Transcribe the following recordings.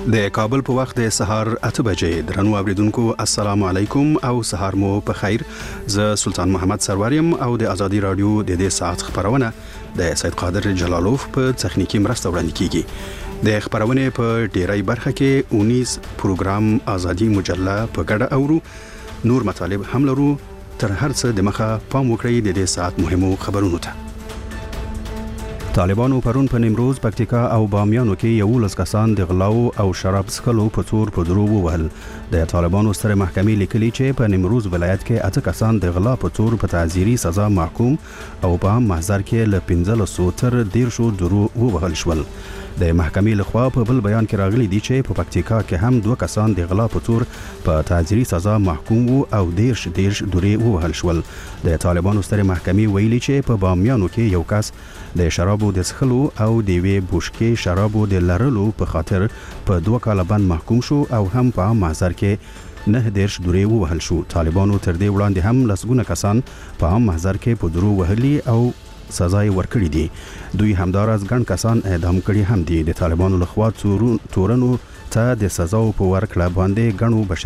د کابل په وخت د سهار 8 بجې درنو اوریدونکو السلام علیکم او سهار مو په خیر. زه سلطان محمد سروریم او د ازادي رادیو د دې ساعت خبرونه د سید قادر جلالوف په تخنیکی مرسته وړاندې کیږي. د خبرونه په ډیری برخه کې 19 پروګرام ازادي مجله په ګډه اورو نور مطالب هم لرو. تر هر څه د مخه پام وکړئ د دې ساعت مهمو خبرونو ته. طالبانو پرون په نیمروز، پکتیکا او بامیانو کې 11 کسان د غلاو او شراب څښلو په تور په درو ووهل. د طالبانو ستره محکمې لیکلي چې په نیمروز ولایت کې 8 کسان د غلا په تور په تعزیري سزا محکوم او په عام محضر کې له 1500 تر 1300 درو ووهل شول. د محکمې لخوا په بل بیان کې راغلي دي چې په پکتیکا کې هم 2 کسان د غلا په تور په تعزیري سزا محکوم وو او 13 درې ووهل شول. د طالبانو ستره محکمې ویلي چې په بامیانو کې یو کس د شرابو د څښلو او د وی بوشکې شرابو د لرلو په خاطر په 2 کال باندې محکوم شو او هم په محضر کې 9 درې ووهل شو. طالبانو تر دې وړاندې هم لسګونه کسان په عام محضر کې په درو وهلي او سزا ورکړي دي. دوی همدارس ګڼ کسان اعدام کړي هم دي. د طالبانو لخوا تورنو ته د سزا په ورکړه باندې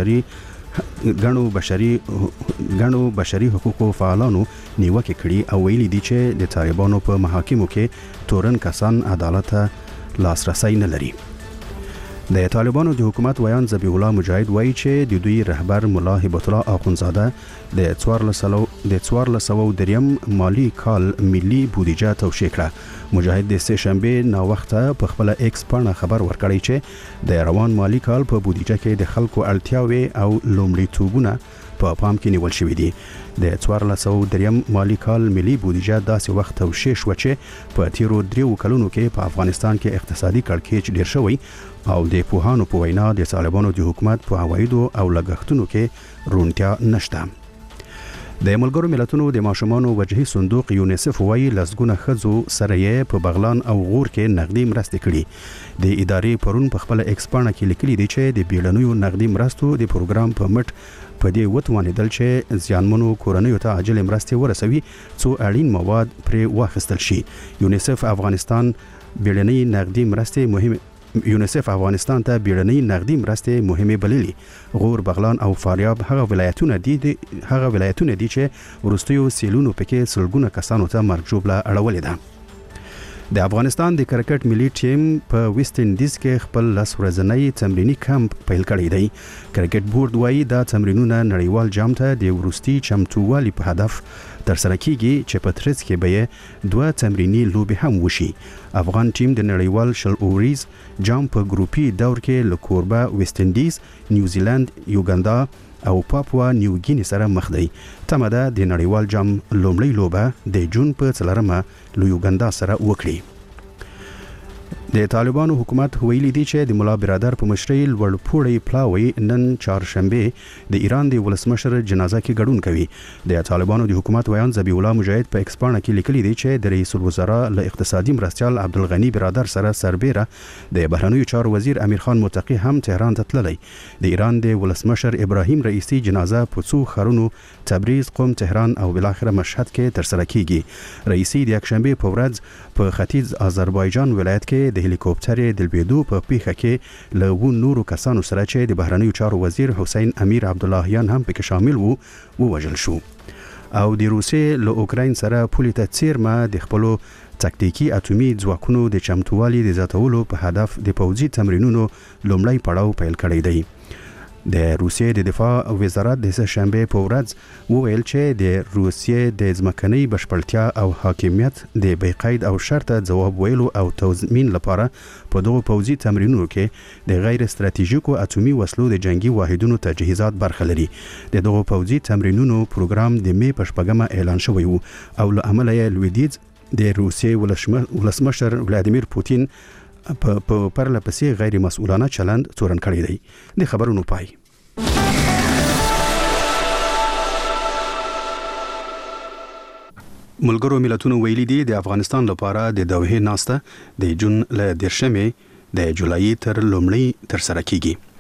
ګڼو بشري حقوقو فعالانو نیوکه کړي او ویلي دي چې د طالبانو په محاکمو کې تورن کسان عدالت ته لاسرسي نه لري. د طالبانو د حکومت ویان ذبیح الله مجاهد وایي چې د دوی رهبر مولا هبت الله اخونزاده د 1403 مالی کال ملي بودیجه توشیح کړه. مجاهد د سه شنبه نا وخته په خپل ایکس باندې خبر ورکړی چې د روان مالی کال په بودیجه کې د خلکو اړتیاوي او لومړیتوبونه په پام کې نیول شوې دي. د 1403 مالی کال ملي بودیجه داسې وخت توشیح شو چې په تیرو 3 کلونو کې په افغانستان کې اقتصادي کړکېچ ډیر شوی او د پوهانو په وینا د طالبانو د حکومت په عوایدو او لګښتونو کې رونتیا نشته. د ملګرو ملتونو د ماشومانو وجهي صندوق یونیسف وایي لسګونه ښځو سره یې په بغلان او غور کې نقدي مرستې کړي. د ادارې پرون په خپل ایکس باندې کې لیکلي دي چې د بیړنیو نقدي مرستو د پروګرام په مټ په دې وتوانیدل چې زیانمنو کورنیو ته عاجل مرستې ورسوي څو اړین مواد پرې واخیستل شي. یونیسف افغانستان ته بیړنۍ نقدي مرستې مهمه بللي. غور، بغلان او فاریاب هغه ولایتونه دي چې ورستیو سیلونو پکې سلګونه کسانو ته مرګ ژوبله اړولې ده. د افغانستان د کرکټ ملي ټیم په ویسټ انډیز کې خپل 10 ورځنی تمرینی کمپ پیل کړی دی. کرکټ بورډ وایي دا تمرینونه نړیوال جام ته د ورستي چمتووالي په هدف تر سره کیږي چې په ترڅ کې به 2 تمرینی لوبې هم وشي. افغان ټیم د نړیوال شل اوریز جام په ګروپي دور کې له کوربه ویسټ انډیز، نیوزیلند، یوګاندا او پاپوا نیو ګینی سره مخ دی. تمه ده د نړیوال جام لومړی لوبه د جون په 4مه له یوګاندا سره وکړي. د طالبانو حکومت ویلي دی چې د مولا برادر په مشرۍ لوړپوړی پلاوی نن چهارشنبه د ایران د ولسمشر جنازه کې ګډون کوي. د طالبانو د حکومت ویان ذبیح الله مجاهد په ایکس باندې کې لیکلي دی چې د رئیس الوزرا له اقتصادي مرستیال عبدالغنی برادر سره سربیره د بهرنیو چارو وزیر امیر خان متقی هم تهران ته تللی. د ایران د ولسمشر ابراهیم رئیسی جنازه په څو ښارونو تبریز، قم، تهران او بالاخره مشهد کې تر سره کیږي. رئیسی د یکشنبه په ورځ په ختیځ آذربایجان ولایت کې د هلیکوپټر د لویدو په پیښه کې له نورو کسانو سره چې د بهرنیو چارو وزیر حسین امیر عبداللهیان هم پکې شامل وو ووژل شو. او د روسیې له اوکراین سره پولې ته څیرمه د خپلو تکتیکي اټومي ځواکونو د چمتووالي د زیاتولو په هدف د پوځي تمرینونو لومړی پړاو پیل کړی دی. د روسیې د دفاع وزارت د سه شنبه په ورځ وویل چې د روسیې د ځمکنۍ بشپړتیا او حاکمیت د بېقید او شرطه ځواب ویلو او تضمین لپاره په دغو پوځي تمرینونو کې د غیر استراتیژیکو اټومي وسلو د جنگي واحدونو تجهیزات برخه لري. د دغو پوځي تمرینونو پروګرام د می په شپږمه اعلان شوی وو او له امله یې لویدیځ د روسیې ولسمشر ولادیمیر پوتین په پرله پسې غیر مسؤلانه چلند تورن کړی دی. د خبرونو پای. ملګرو ملتونو ویلي دي د افغانستان لپاره د دوحې ناسته د جون له 10مې د جولای تر لومړۍ تر سره کیږي.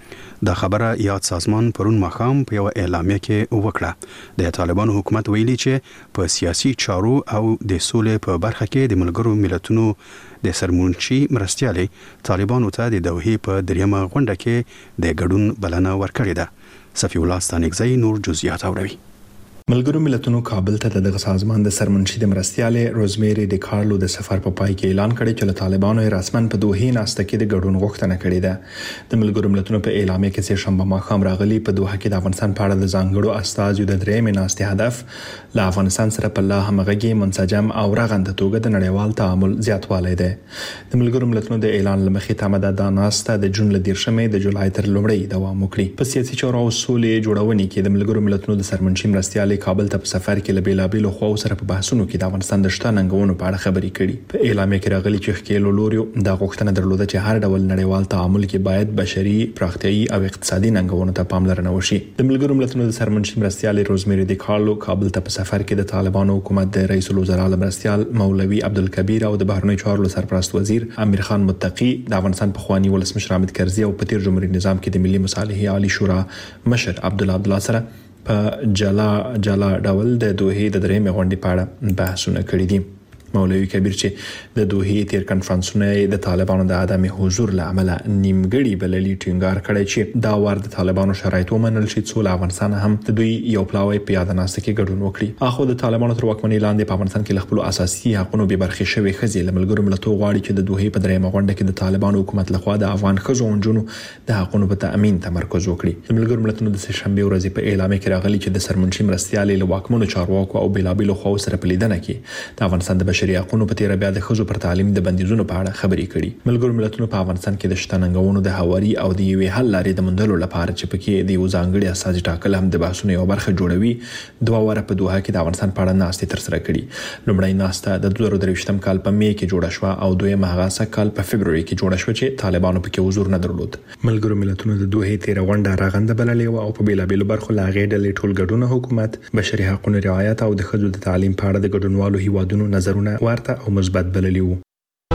د خبره یاد سازمان پرون ماښام په یو اعلامیه کې وکړه. د طالبانو حکومت ویلي چې په سیاسي چارو او د سولې په برخه کې د ملګرو ملتونو د سرمنشي مرستیالي طالبانو ته د دوحې په دریمه غونډه کې د ګډون بلنه ورکړې ده. صفی الله ستانکزی نور جزئیات اوري. ملګرو ملتونو کابل ته د سازمان د سرمنشي د مرستیالي روزمیری ډي کارلو د سفر په پای کې اعلان کړی چې طالبانو رسمن په دوحې ناسته کې د ګډون غوښتنه کړې ده. د ملګرو ملتونو په اعلامیه کې چې شنبه ماښام راغلي په دوحه کې د افغانستان په اړه د ځانګړو استازو د درېمې ناستې هدف له افغانستان سره په لا همغږي منسجم او رغنده توګه د نړیوال تعامل زیاتوالی دی. د ملګرو ملتونو د اعلان لمخې تمه ده ناسته د جون له 10 د جولای تر لومړۍ دوام وکړي. په سیاسي چارو او سولې جوړونې کې د ملګرو ملتونو د سرمنشي مرستیالي کابل ته په سفر کې لبیلابیلو خو سره په بحثونو کې د افغانستان د شته ننګونو په اړه خبرې کړي. په اعلامیه کې راغلي چې ښکېلو لوريو د غوښتنه درلوده چې هر ډول نړیوال تعامل کې باید بشري، پراختیايي او اقتصادي ننګونو ته پاملرنه وشي. د ملګرو ملتونو د سرمنشي مرستیالي روزمیری ډي کارلو کابل ته په سفر کې د طالبانو حکومت د رئیس الوزرا مرستیال مولوي عبدالکبیر او د بهرنیو چارو سرپرست وزیر امیر خان متقی، د افغانستان پخوانی ولسمشر حامد کرزي او په تیر جمهوریت نظام کې د ملي مصالحې عالی شورا مشر عبدالله سره په جلا ډول د دوحې د درېمې غونډې په اړه بحثونه کړي دي. مولوي کبیر چې د دوحې تیر کنفرانسونه د طالبانو د عدم حضور له امله نیمګړي بللي ټینګار کړی چې دا وار د طالبانو شرایط ومنل شي څو افغانستان هم د دوی یو پلاوی په یاد ناسته کې ګډون وکړي. اخو د طالبانو تر واکمنۍ لاندې په افغانستان کې خپل اساسي حقوقو به برخې شوی خزي لملګرو ملتونو غواړي چې د دوحې په درېمه غونډه کې د طالبانو حکومت لخوا د افغان ښځو او نجونو د حقوقو په تامین تمرکز وکړي. لملګرو ملتونو د شنبه ورځې په اعلامیه کې راغلي چې د سرمنشي مرستیالي له واکمنو چارواکو او بلابلو خو سره په لیدنه کې د افغانستان د بشري حقوقو په تیر بیا د ښځو پر تعلیم د بندیزونو په اړه خبرې کړي. ملګرو ملتونو په افغانستان کې د شته ننګونو د هواري او د یوې حل لارې د موندلو لپاره چې پکې د یو ځانګړي اساسي ټاکل هم د بحثونو یو برخه جوړوي دوه واره په دوحه کې د افغانستان په اړه ناستې ترسره کړي. لومړی ناسته د 2023م کال په می کې جوړه شوه او دویمه هغه کال په فبرवरी کې جوړه شوه چې طالبانو پکې حضور نه درلود. ملګرو ملتونو د دوحې تیر غونډه راغنده بللې او په بیلابیلو برخو لاغې ډلې ټول ګډون حکومت، بشري حقوقو رعایت او د ښځو د تعلیم په اړه د ګډونوالو هیوادونو نظرونه ورته او مثبت بللي وو.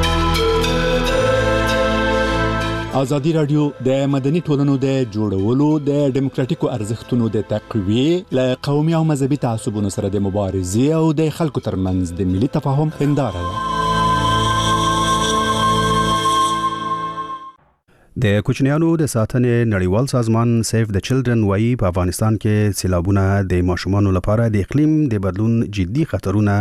ازادي رادیو د مدني ټولنو د جوړولو د ډیموکراتیکو ارزښتونو د تقویې له قومي او مذهبي تعصبونو سره د مبارزې او د خلکو ترمنځ د ملي تفاهم هنداره ده. د کوچنیانو د ساتنې نړیوال سازمان سیف د چلډرن وايي په افغانستان کې سیلابونه د ماشومانو لپاره د اقلیم د بدلون جدي خطرونه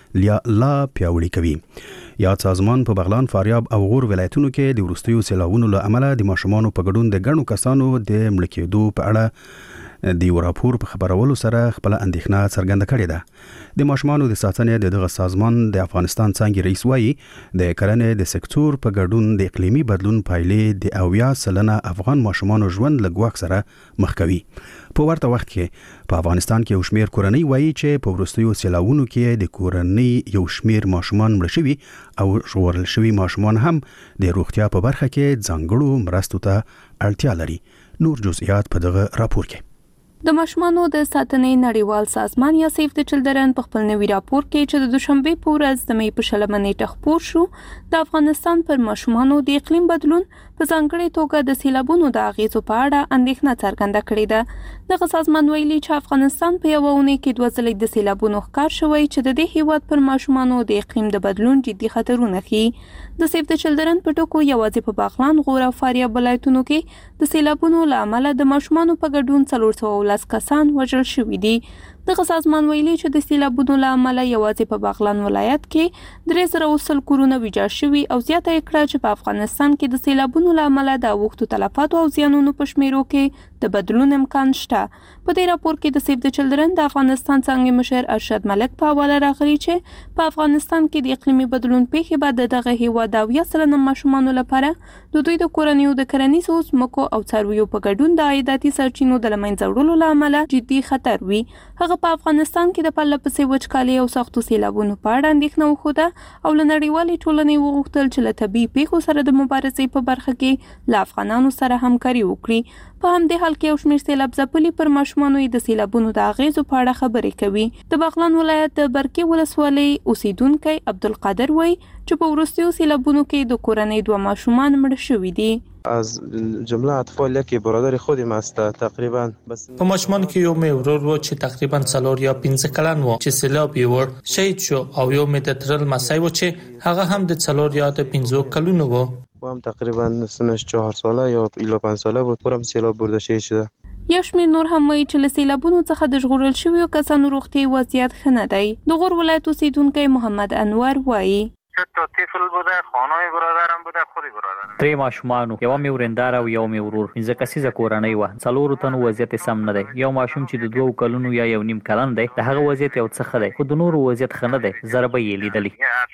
لا پیاوړي کوي. یاد سازمان په بغلان، فاریاب او غور ولایتونو کې د وروستیو سیلابونو له امله د ماشومانو په ګډون د ګڼو کسانو د مړه کېدو په اړه د یو راپور په خبرولو سره خپل اندېښنه څرګنده کړې ده. د ماشومانو د ساتنې دغه سازمان د افغانستان څنګه رئیس وايي د کرنې د سکتور په ګډون د اقلیمي بدلون پایلې د 90% افغان ماشومانو ژوند له ګواښ سره مخ کوي. په ورته وخت کې په افغانستان کې یو شمېر کورنۍ وایي چې په وروستیو سیلابونو کې د کورنۍ یو شمېر ماشومان مړه شوي او ژغورل شوي ماشومان هم د روغتیا په برخه کې ځانګړو مرستو ته اړتیا لري. نور جزئیات په دغه راپور کې. د ماشومانو د ساتنې نړیوال سازمان یا سیف د چلډرن په خپل نوي راپور کې چې د دوشنبه په ورځ د می په 20 نیټه خپور شو د افغانستان پر ماشومانو د اقلیم بدلون په ځانګړي توګه د سیلابونو د اغیزو په اړه اندېښنه څرګنده کړې ده. دغه سازمان ویلي چې افغانستان په یو اونۍ کې 2 ځلې د سیلابونو ښکار شوی چې د دې هیواد پر ماشومانو د اقلیم د بدلون جدي خطرونه ښيي. د سیف د چلډرن په ټکو یوازې په بغلان، غور او فاریاب ولایتونو کې د سیلابونو له امله د ماشومانو په ګډون 410 کسان وژل شوي دي. دغه سازمان ویلي چې د سیلابونو له امله یوازې په بغلان ولایت کې 300 کورونه ویجاړ شوي او زیاته کړه چې په افغانستان کې د سیلابونو له امله د اوښتو تلفاتو او زیانونو په شمیرو کې د بدلون امکان شته. په دې راپور کې د سیف د چلډرن د افغانستان څنګه مشر ارشد ملک په حواله راغلي چې په افغانستان کې د اقلیمي بدلون پیښې بعد دغه هیواد 90% ماشومانو لپاره د دوی د کورنیو د کرنیزو ځمکو او څارویو په ګډون د عایداتي سرچینو د له منځه وړلو له امله جدي خطر وي. هغه په افغانستان کې د پرله پسې وچکالۍ او سختو سیلابونو په اړه اندېښنه وښوده او له نړیوالې ټولنې وغوښتل چې له طبیعي پیښو سره د مبارزې په برخه کې له افغانانو سره همکاري وکړي. په همدې حال کې یو شمېر سیلاب ځپلي پر ماشومانو د سیلابونو د اغیزو په اړه خبرې کوي. د بغلان ولایت د برکې ولسوالۍ اوسیدونکی عبدالقادر وایي چې په وروستیو سیلابونو کې د کورنۍ 2 ماشومان مړه شوي دي. از جمله اطفال یکی برادر خودم است تقریبا. په ماشومان کې یو مې ورور و چې تقریبا 4 یا 5 کلن و چې سیلاب یې ور شهید شو او یو مې د ترل مسای و چې هغه هم د 4 یا 5 کلونو و. و هم تقریبا سنش 4 ساله یا 5 ساله بود پرم سیلاب برده شهید شده. یو شمېر نور هم وایي چې له سیلابونو څخه د ژغورل شویو کسانو روغتیایي وضعیت ښه نه دی. د غور ولایت اوسیدونکی محمد انور وایي تا طفل بوده، خانه برادرم بوده، خود برادرم. 3 ماشومانو، یو مې ورندار او یو مې ورور. پنځه کسیزه کورنۍ و. 4 تنو وضعیت سم نه دی. یو ماشوم چې د 2 کلونو یا 1.5 کلن دی، د هغه وضعیت یو څه ښه دی، خو د نورو وضعیت ښه نه دی. ضربه یې لیدلې.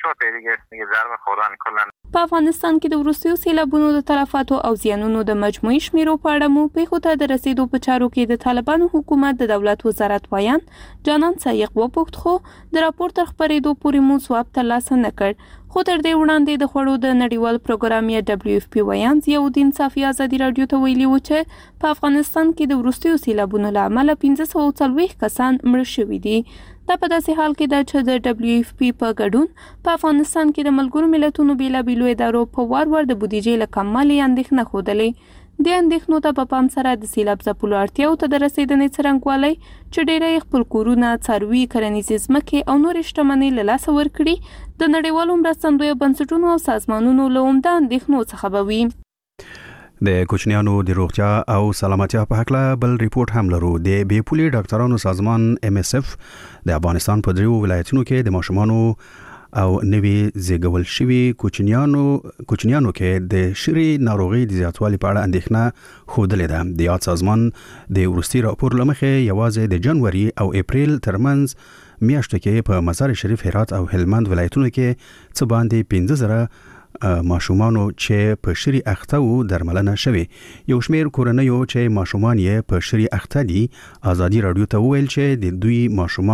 ضربه خوردن کلا. په افغانستان کې د وروستیو سیلابونو د تلفاتو او زیانونو د مجموعي شمیرو په اړه مو پیښو ته د رسیدو په چارو کې د طالبانو حکومت د دولت وزارت وایان جانان سایق وپوښت، خو د راپور تر خپرېدو پورې مو ځواب ترلاسه نه کړ. خو تر دې وړاندې د خوړو د نړیوال پروګرام یا WFP وایان ضیاءالدین صافی ازادي رادیو ته ویلي و چې په افغانستان کې د وروستیو سیلابونو له امله 1540 کسان مړه شوي دي. دا په داسې حال کې ده چې د WFP په ګډون په افغانستان کې د ملګرو ملتونو بیلابیلو ادارو په وار د بودیجې له کموالي اندېښنه ښودلې. د اندېښنو ته په پام سره د سیلاب ځپلو اړتیاو ته د رسېدنې څرنګوالی چې ډېری خپل کورونه، څاروي، کرنیزې ځمکې او نورې شتمنۍ له لاسه ورکړي د نړیوالو مرستندویو بنسټونو او سازمانونو له عمده اندېښنو څخه به وي. د کوچنیانو د روغتیا او سلامتیا په حق بل ریپورت هم لرو. د بې پولې ډاکټرانو سازمان MSF د افغانستان په 3 ولایتونو کې د ماشومانو او نوي زیږول شوي کوچنیانو کې د شری ناروغي د زیاتوالي په اړه اندېښنه خوده ده. د یاد سازمان د ورستي راپور لمخې یوازې د جنوري او اپریل ترمنځ میاشتو کې په مزار شریف، هرات او هلمند ولایتونو کې څه باندې 15,000 ماشومانو چې په شری اخته وو درملنه شوي. یو شمیر کورنیو چې ماشومان یې په شری اخته دي ازادي رادیو ته وویل چې د دوی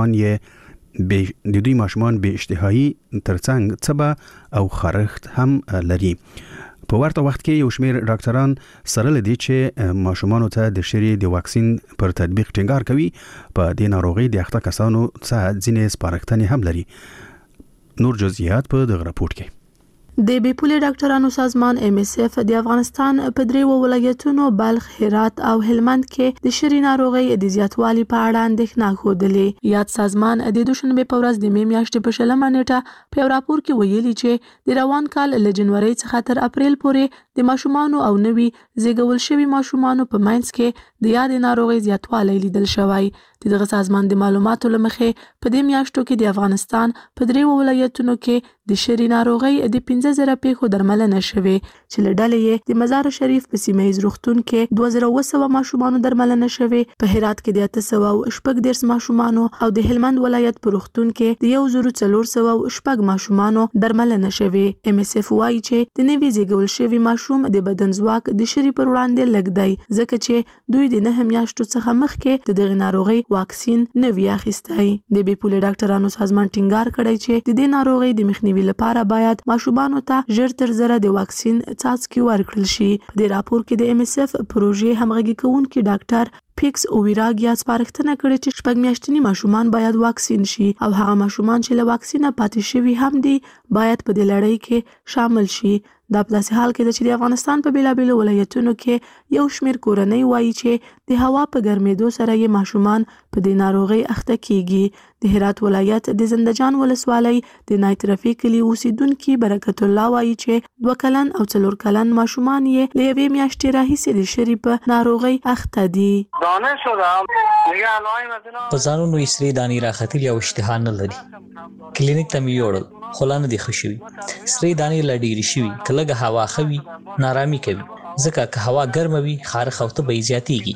ماشومان به اشتهایی ترڅنګ څبه او خارښت هم لري. په ورته وخت کې یو شمیر ډاکټران سره لدی چې ماشومانو ته د شری د واکسین پر تطبیق ټینګار کوي. په دې ناروغي د اخته کسانو څخه ځینې سپارښتنې هم لري. نور جزئیات په دغه راپورټ کې. د بې پولې ډاکټرانو سازمان MSF د افغانستان په 3 ولایتونو بلخ، هرات او هلمند کې د شری ناروغي د زیاتوالي په اړه اندېښنه ښودلې. یاد سازمان د دوشنبه په ورځ د مې میاشتې په 20 نیټه په راپور کې ویلي چې د روان کال له جنوري څخه تر اپریل پورې د ماشومانو او نوي زیږول شوي ماشومانو په منځ کې د یاد ناروغي زیاتوالی لیدل شوی. دغه سازمان د معلوماتو لمخې په دې میاشتو کې د افغانستان په 3 ولایتونو کې د شری ناروغي د 15,000 پیښو درملنه شوې چې له ډلې یې د مزار شریف په سیمه ییز روغتون کې 2200 ماشومانو درملنه شوې، په هرات کې د 814 ماشومانو او د هلمند ولایت په روغتون کې د 1406 ماشومانو درملنه شوې. MSF وايي چې د نوي زیږول شوي ماشوم د بدن ځواک د شری پر وړاندې لږ دی، ځکه چې دوی د 9 میاشتو څخه مخکې د دغه ناروغي واکسین نه وی اخیستی. د بې پولې ډاکټرانو سازمان ټینګار کړی چې د دې ناروغي د مخنیوي لپاره باید ماشومانو ته ژر تر ژره د واکسین څاڅکي ورکړل شي. په دې راپور کې د MSF پروژې همغږي کوونکي ډاکټر پیکس اوویراګیا سپارښتنه کړې چې 6 میاشتني ماشومان باید واکسین شي او هغه ماشومان چې له واکسینه پاتې شوي هم دي باید په دې لړۍ کې شامل شي. دا په داسې حال کې ده چې د افغانستان په بیلابیلو ولایتونو کې یو شمیر کورنۍ وایي چې د هوا په ګرمېدو سره یې ماشومان په دې ناروغي اخته کیږي. د هرات ولایت د زندجان ولسوالۍ د نایترفي کلي اوسیدونکي برکت الله وایي چې 2 کلن او 4 کلن ماشومان یې له 1 میاشتې راهیسې د شری په ناروغي اخته دي. په ځانونو یې سری دانی راختلی او اشتها نه لري. کلینیک ته مې یوړل خو لا نه دي ښه شوي. سری دانی لا ډېرې شوي، که لږه هوا ښه وي نارامي کوي، ځکه که هوا ګرمه وي خارښ او تبه یې زیاتېږي.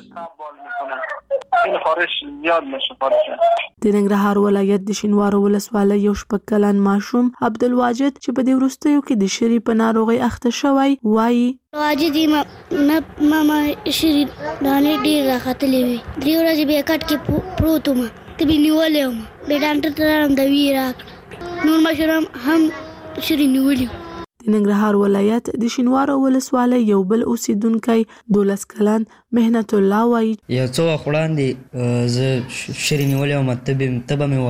د ننګرهار ولایت د شینوارو ولسوالۍ یو 6 کلن ماشوم عبدالواجد چې په دې وروستیو کې د شری په ناروغي اخته شوی وایي واجد ماما شری دانې ډېر راختلې وي. 3 ورځې به کټ کې پروت وم، تبې نیولې وم، د ډاکټر ته لاړم دوی راکړه. نور ماشومان هم شری نیولي. د ننګرهار ولایت د شینوارو ولسوالۍ یو بل اوسیدونکی 12 کلن مهنت الله وایي یو څو وړاندې زه شری نیولې وم، تبه مې وه،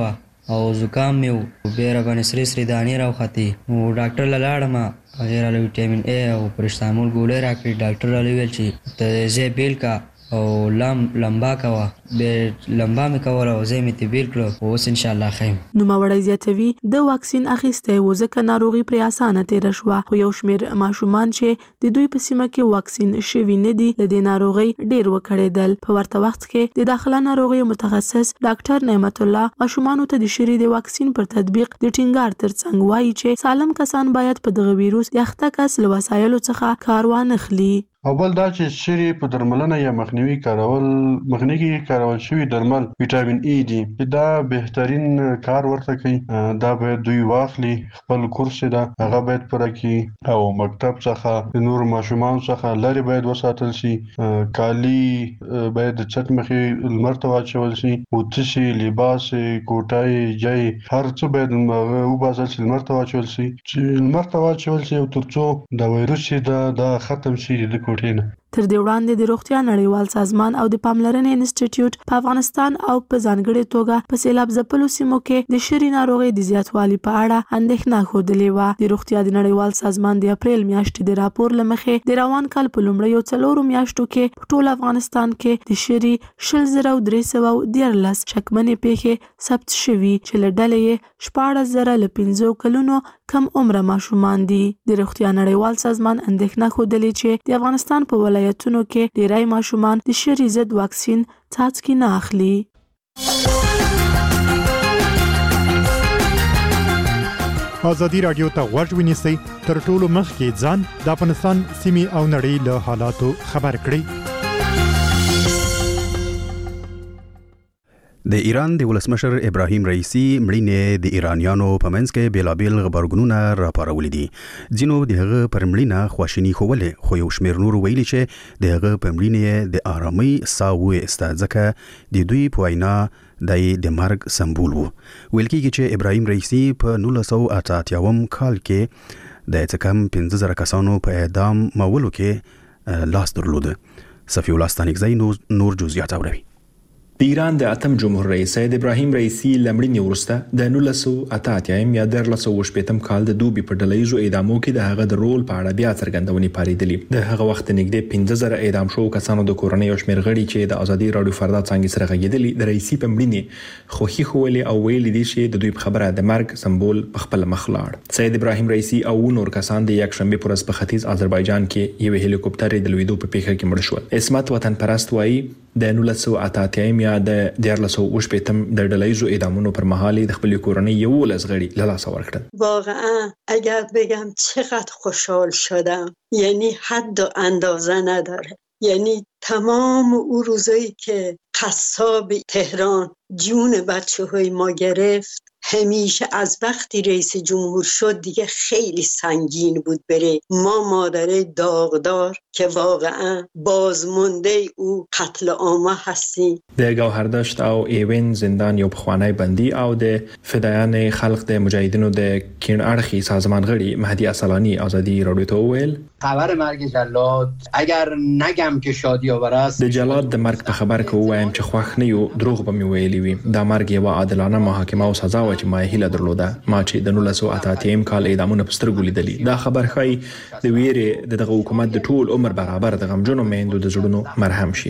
او زکام مې و بیا راباندې سرې سرې دانې راوختې نو ډاکټر له لاړم هغې راله ویټامین ای او پرسټامول ګولۍ راکړې ډاکټر راله ویل چې ته ځای بیل کا او لمبا کوه بیا لمبا مې کوله او ځای مې ته بیل کړه اوس انشاءالله ښه یم. نوموړی زیاتوي د واکسین اخیستی و ځکه ناروغي پرې اسانه تېره شوه خو یو شمېر ماشومان چې د دوی په سیمه کې واکسین شوي نه دي له دې ناروغۍ ډېر وکړېدل. په ورته وخت کې د داخله ناروغیو متخصص ډاکټر نعمت الله ماشومانو ته د شری د واکسین پر تطبیق د ټینګار ترڅنګ وایي چې سالم کسان باید په دغه ویروس د اخته کس له وسایلو څخه کار وانخلي. او بل دا چې شری په درملنه یا مخنیوي کارول شوی درمل ویټامین ای دي دا بهترین کار ورته کوي. دا باید دوی واخلي خپل کورس دا هغه باید پوره کړي او مکتب څخه نور ماشومان څخه لري باید وساتل شي. کالی باید چت مخې لمر ته واچول شي او تشي لباس کوټای جای هر څه باید وباسل شي لمر ته واچول شي او ترڅو دا وایروس دا ختم شي د کوټې. تر دې وړاندې د روغتیا نړیوال سازمان او د پاملرنې انسټیټیوټ په افغانستان او په ځانګړې توګه په سیلاب ځپلو سیمو کې د شری ناروغۍ د زیاتوالي په اړه اندېښنه ښودلې وه. د روغتیا د نړیوال سازمان د اپریل میاشتې د راپور له مخې د روان کال په لومړیو 4 میاشتو کې په ټول افغانستان کې د شری 1313 شکمنې پیښې ثبت شوي چې له ډلې یې 14,000 له 15 کلونو کم عمره ماشومان دي. د روغتیا نړیوال سازمان اندېښنه ښودلې چې د افغانستان په ولایتونو کې ډېری ماشومان د شری ضد واکسین څاڅکي نه اخلي. ازادي رادیو ته غوږ ونیسئ تر ټولو مخکې ځان د افغانستان سیمې او نړۍ له حالاتو خبر کړئ. د ایران د ولسمشر ابراهیم رئیسی مړینې د ایرانیانو په منځ کې بیلابیل غبرګونونه راپارولي دي. ځینو د هغه پر مړینه خواشیني ښولې خو یو شمېر نور ویلي چې د هغه په مړینې د آرامۍ ساه وایسته ځکه د دوی په وینا د مرګ سمبول وو. ویل کېږي چې ابراهیم رئیسی په 1988 کال کې د څه کم 15,000 کسانو په اعدام مولو کې لاس درلود. صفی الله ستانکزی نور جزئیات اوري. د ایران د اتم جمهور رئیس سید ابراهیم رئیسی لمړینې وروسته د 1988 یا 1980 کال د دوبي په ډلهیزو اعدامو کې د هغه د رول په اړه بیا څرګندونې پاریدلې. د هغه وخت نږدې 15,000 اعدام شو کسانو د کورنۍ او شمېر غړي چې د ازادي رادیو فردا څنګه سره غږیدلې د رئیسی په مړینې خوښي ښولې او ویلي دي چې د دوی په خبره د مرګ سمبول په خپل مخ لاړ. سید ابراهیم رئیسی او نور کسان د یکشنبه پر ورځ په ختیځ آذربایجان کې یو هلیکوپټر د لویدو په پیښه کې مړ شول. اسمت وطن پرست وایي د 1988 یا د 1980 د ډلهیزو اعدامونو پر مهال د خپل کورنۍ یو لزغړي له لاسه ورکړل. واقعا اگر بگم چقدر خوشحال شدم یعنی حد و اندازه نداره. یعنی تمام اون روزایی که قصاب تهران جون بچه‌های ما گرفت همیشه از وقتی رئیس جمهور شد دیگه خیلی سنگین بود بره ما مادره داغدار که واقعا بازمونده او قتل عام هستیم. د گوهردشت او ایوین زندان یو پخوانی بندي او د فدایان خلق د مجاهدینو د کین اړخي سازمان غړي مهدی اصلانی ازادي رادیو ته ویل خبر مرګ جلاد اگر نگم که شادی آور است د جلاد د مرګ په خبر کې وایم چې خوښ نه یو دروغ به مې ویلي وي. دا مرګ یو عادلانه محاکمه او سزا و چې ما هیله درلوده. ما چې د 1988 کال اعدامونه په سترګو لیدلي دا خبر ښایي د ویرې دغه حکومت د ټول عمر برابر د غمجنو میندو د زړونو مرهم شي.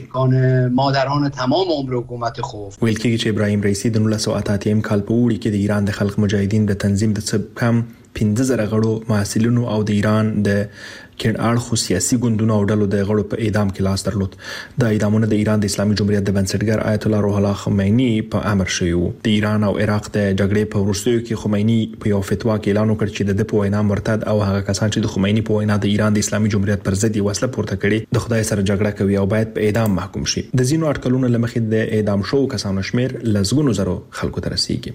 مادران تمام عمر حکومت خوف ویل کېږي چې ابراهیم رئیسی د 1988 کال په وړي کې د ایران د خلق مجاهدین د تنظیم د کم 15,000 غړو محصلینو او د ایران د کین اړخو سیاسي ګوندونو او ډلو د غړو په اعدام کې لاس درلود. د اعدامونو د ایران د اسلامي جمهوریت د بنسټګر آیت الله روح الله خمینی په امر شوی و. د ایران او عراق د جګړې په وروستیو کې خمینی په یو فتوا کې اعلان وکړ چې د په وینا مرتد او هغه کسان چې د خمینی په وینا د ایران د اسلامي جمهوریت پر ضد وسله پورته کړي د خدای سره جګړه کوي او باید په اعدام محکوم شي. د زینو اټکلونو لمخې د اعدام شو کسانو شمیر لزګونو زرو خلکو ته رسیږي.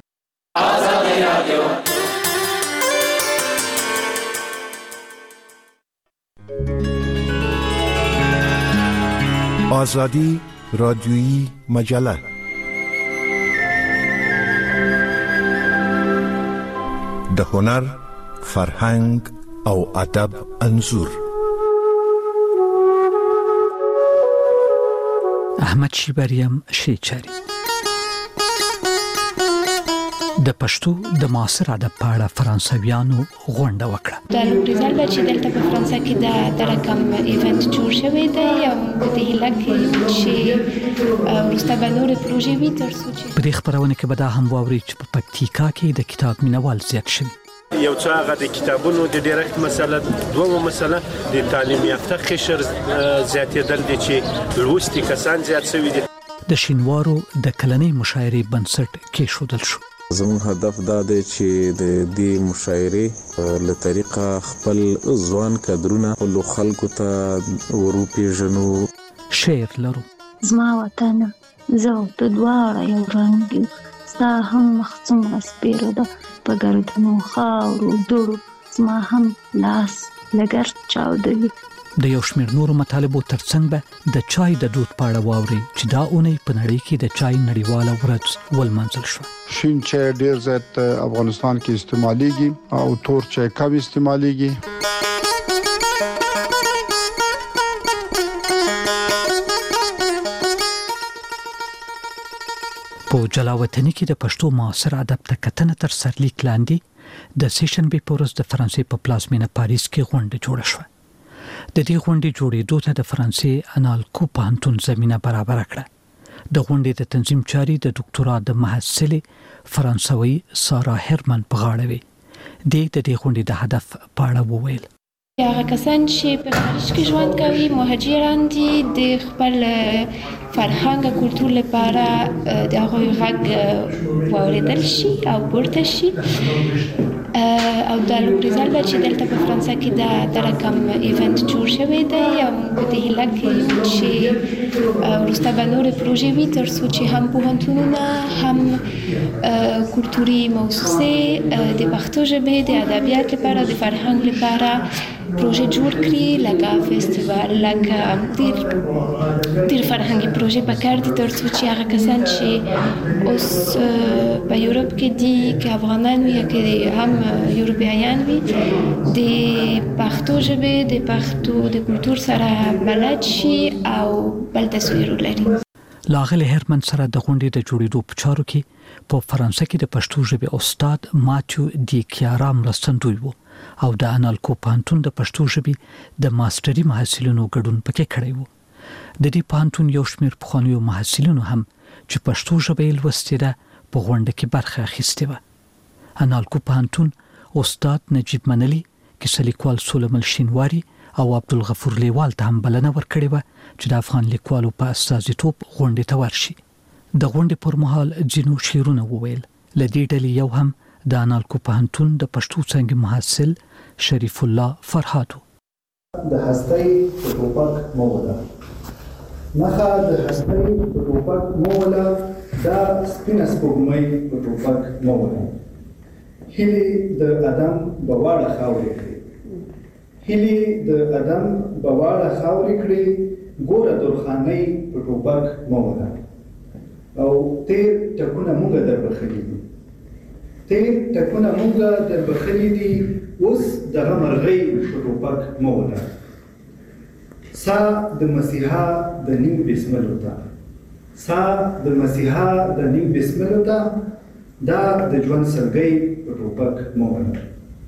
ازادي رادیو آزادی رادیویی مجله د هنر، فرهنګ او ادب انځور. احمد شیبریم شیچری د پښتو د معاصر ادب په اړه فرانسویانو غونډه وکړه. د لوبریزل چې دلته په فرانسه کې د رقم ایونت جوړ شوی دی او په دې هیله کې چې ورسته به نور پروژې وي تر څو چې په دې خبرونه کې به دا هم واوري چې په پکتیکا کې د کتاب مینوال زیات شوي. یو څه هغه د کتابونو د ډایرکټ مسله، دومره مسله د تعلیم یافته قشر زیاتېدل دي چې لوستي کسان زیات شوي دي. د شینوارو د کلنۍ مشاعرې بنسټ کېښودل شو. زموږ هدف دا دی چې د دې مشاعرې له طریقه خپل ځوان کادرونه خپلو خلکو ته وروپېژنو. شعر لرو. زما وطن زه ته دواړه یو رنګ یو، ستا هم مخ څومره سپېره ده په ګردونو خاورو دوړو، زما هم لاس لګرد چاودوي. د یو شمېر نورو مطالبو ترڅنګ به د چای د دود په اړه واوري چې دا اونۍ په نړۍ کې د چای نړیواله ورځ ولمانځل شوه. شین چای ډیر زیات افغانستان کې استعمالیږي او تور چای کم استعمالیږي. په جلاوطنۍ کې د پښتو معاصر ادب ته کتنه تر سرلیک لاندې د سیشنبې په ورځ د فرانسې په پلازمینه پاریس کې غونډه جوړه شوه. د دې غونډې جوړېدو ته د فرانسې انالکو پوهنتون زمینه برابر کړه. د غونډې د تنظیم چاري د ډاکټورا د محصلې فرانسوي سارا هرمن په غاړه وي. د دې غونډې د هدف په اړه وویل. هغه کسان چې په خارج کې ژوند کوي، مهاجران دي، د خپل فرهنګ او کلتور لپاره د هغوی غږ واورېدل شي او پورته شي. او د لوبریزل چې دلته په فرانسه کې د رقم ایونت جوړ شوی دی او په دې هیله کې چې وروسته به نور پروژې وي تر څو چې هم پوهنتونونه هم کلتوري موسسې د پښتو ژبې د ادبیات لپاره د فرهنګ لپاره پروژې جوړ کړي، لکه فستیوال، لکه ډېر فرهنګي پروژې پکار دي تر څو چې هغه کسان چې اوس په یورپ کې دي، که افغانان وي یا که هم یورپیان وي، د پښتو ژبې د پښتو د کلتور سره بلد شي او بل تصویر ولري. لاغله هرمن سره د غونډې د جوړېدو په چارو کې په فرانسه کې د پښتو ژبې استاد ماتیو دی کیارا مرستندوی وو او د انالکو پوهنتون د پښتو ژبې د ماستري محصلینو ګډون پکې کړی وو. د دې پوهنتون یو شمېر پخوانیو محصلینو هم چې پښتو ژبه یې لوستې ده په غونډه کې برخه اخیستې وه. انالکو پوهنتون استاد نجیب منلی، کیسه لیکوال سولمل شینواری او عبدالغفور لیوال ته هم بلنه ورکړې وه چې د افغان لیکوالو په استازیتوب غونډې ته ورشي. د غونډې پر مهال ځینو شعرونه وویل. له دې ډلې یو هم د انالکو پوهنتون د پښتو څانګې محصل شریف الله فرهاد و. د هستۍ په ټوپک مه وله، نښه د هستۍ په ټوپک مه وله، دا سپینه سپوږمۍ په ټوپک مه وله. هیلې د ادم به واړه خاورې کړي، هیلې د ادم به واړه خاورې کړي، ګوره درخانۍ په ټوپک مه وله. او تیر ټکونه مونږه در بخلي دي، تیر ټکونه مونږه در بخلي دي، اوس دغه مرغۍ په ټوپک مه وله. سا د مسیحا د نیم بسملو ته، سا د مسیحا د نیم بسملو ته، دا د ژوند سلګۍ په ټوپک مه وله.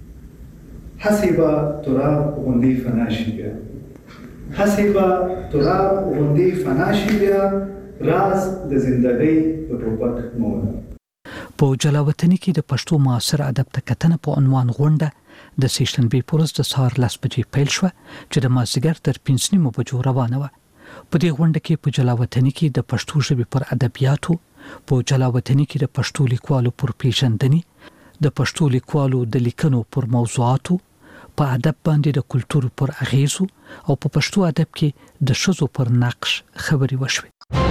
هسې به تراب غوندې فنا شي بیا، هسې به تراب غوندې فنا شي بیا، راز د زندګۍ په ټوپک مه وله. په جلاوطنۍ کې د پښتو معاصر ادب ته کتنه په عنوان غونډه د سیشنبې په ورځ د سهار 10 بجې پیل شوه چې د مازدیګر تر 5 بجو روانه وه. په دې غونډه کې په جلاوطنۍ کې د پښتو ژبې پر ادبیاتو، په جلاوطنۍ کې د پښتو لیکوالو پر پیژندنې، د پښتو لیکوالو د لیکنو پر موضوعاتو، په ادب باندې د کلتور پر اغیزو او په پښتو ادب کې د ښځو پر نقش خبرې وشوې.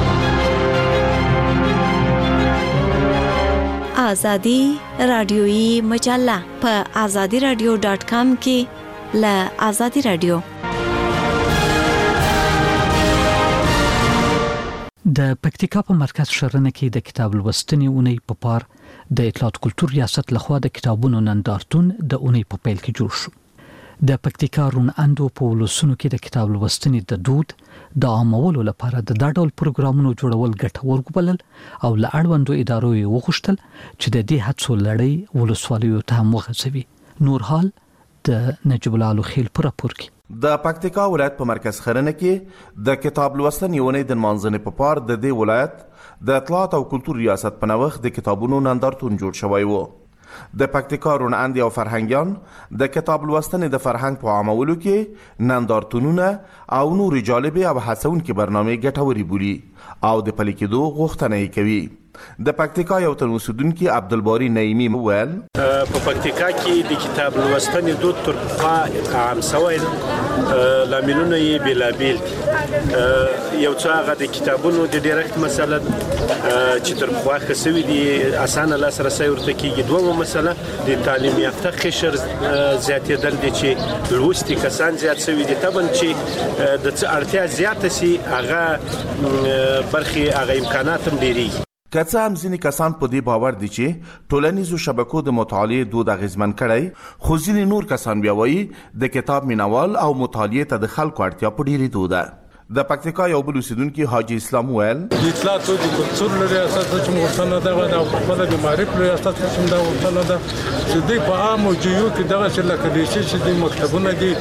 آزادی رادیویی مجله په azadiradio.com کې له آزادی رادیو. د پکتیکا په مرکز شرنه کې د کتاب لوستنې اونۍ په پار د اطلاعات کلتور ریاست لخوا د کتابونو نندارتون د اونۍ په پیل کې جوړ شو. د پکتیکا رون اندو په ولسونو کې د کتاب لوستنې د دود د عامولو لپاره د ډول پروګرامونو جوړول ګټور وبلل او له اړوندو ادارو یې وغوښتل چې د دې هڅو لړۍ ولسوالیو ته هم وغځوي. نور حال د نجیب الله خیل پر راپور کې د پکتیکا ولایت په مرکز خرنه کې د کتاب لوستنې ونې د مانځنې په پار د دې ولایت د اطلاعات او کلتور ریاست په نوښت د کتابونو نندارتون جوړ شوی و. د پکتیکا رون اندي او فرهنګیان د کتاب لوستنې د فرهنګ په عامولو کې نندارتونونه او نور جالبه او هڅونکې برنامه ګټوري بولي او د پلي کېدو غوښتنه یې کوي. د پکتیکا یو تن اوسیدونکي عبدالباری نعیمی وویل په پکتیکا کې د کتاب لوستنې دود تر پخوا عام شوی لاملونه یې بېلابېل دي. یو څه هغه د کتابونو د ډیرکټ مسله چې تر پخوا ښه سوي دي اسانه لاسرسی ورته کېږي. دویمه مسله د تعلیم یافته قشر زیاتېدل دي چې لوستي کسان زیات سوي دي. طبعا چې د څه اړتیا زیاته سي هغه برخې هغه امکانات هم ډېرېږي. که څه هم ځینې کسان په دې باور دي چې ټولنیزو شبکو د مطالعې دود اغیزمن کړی، خو ځینې نور کسان بیا وایي د کتاب مینوال او مطالعې ته د خلکو اړتیا په ډېرېدو ده. د پکتیکا یو بل اوسیدونکي حاجي اسلام ویل د اطلاعاتو د کلتور ریاست چې غوښتنه ده او په خپل د معرفت ریاست چې دا غوښتنه ده چې د په عام جیو کې دغه چې لکه د شي د مکتبونه دي